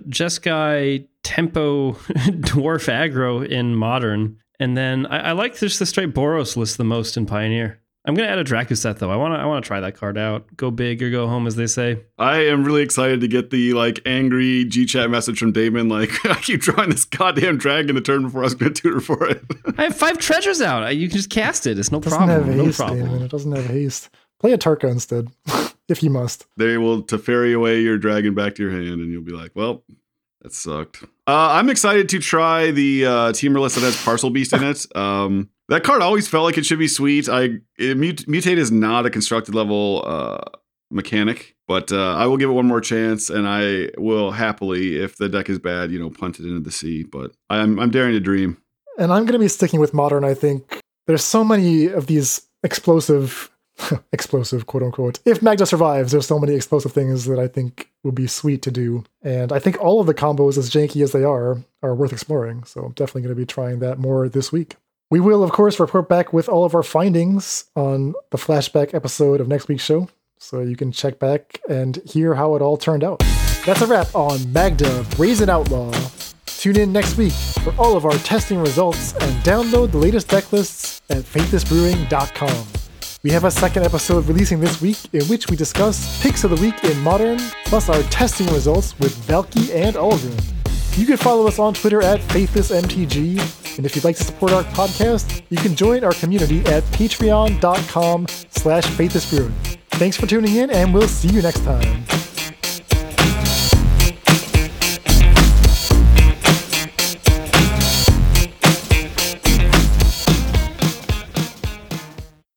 S3: Jeskai tempo dwarf aggro in Modern. And then I like just the straight Boros list the most in Pioneer. I'm gonna add a Dracu set though. I want to try that card out. Go big or go home, as they say.
S2: I am really excited to get the angry G-chat message from Damon. I keep drawing this goddamn dragon the turn before I was going to tutor for it.
S3: I have 5 treasures out. You can just cast it. It's no
S1: doesn't
S3: problem.
S1: Have haste,
S3: no problem.
S1: Damon. It doesn't have haste. Play a Tarka instead, if you must.
S2: They will Teferi away your dragon back to your hand, and you'll be like, well, that sucked. I'm excited to try the Temur list that has Parcel Beast in it. That card always felt like it should be sweet. Mutate is not a constructed level mechanic, but I will give it one more chance, and I will happily, if the deck is bad, punt it into the sea. But I'm daring to dream.
S1: And I'm going to be sticking with Modern, I think. There's so many of these explosive, quote unquote. If Magda survives, there's so many explosive things that I think will be sweet to do. And I think all of the combos, as janky as they are worth exploring. So I'm definitely going to be trying that more this week. We will, of course, report back with all of our findings on the flashback episode of next week's show. So you can check back and hear how it all turned out. That's a wrap on Magda Brazen Outlaw. Tune in next week for all of our testing results and download the latest deck lists at faithlessbrewing.com. We have a second episode releasing this week in which we discuss picks of the week in Modern, plus our testing results with Valky and Aldrin. You can follow us on Twitter at FaithlessMTG, and if you'd like to support our podcast, you can join our community at patreon.com/faithlessbrewing. Thanks for tuning in, and we'll see you next time.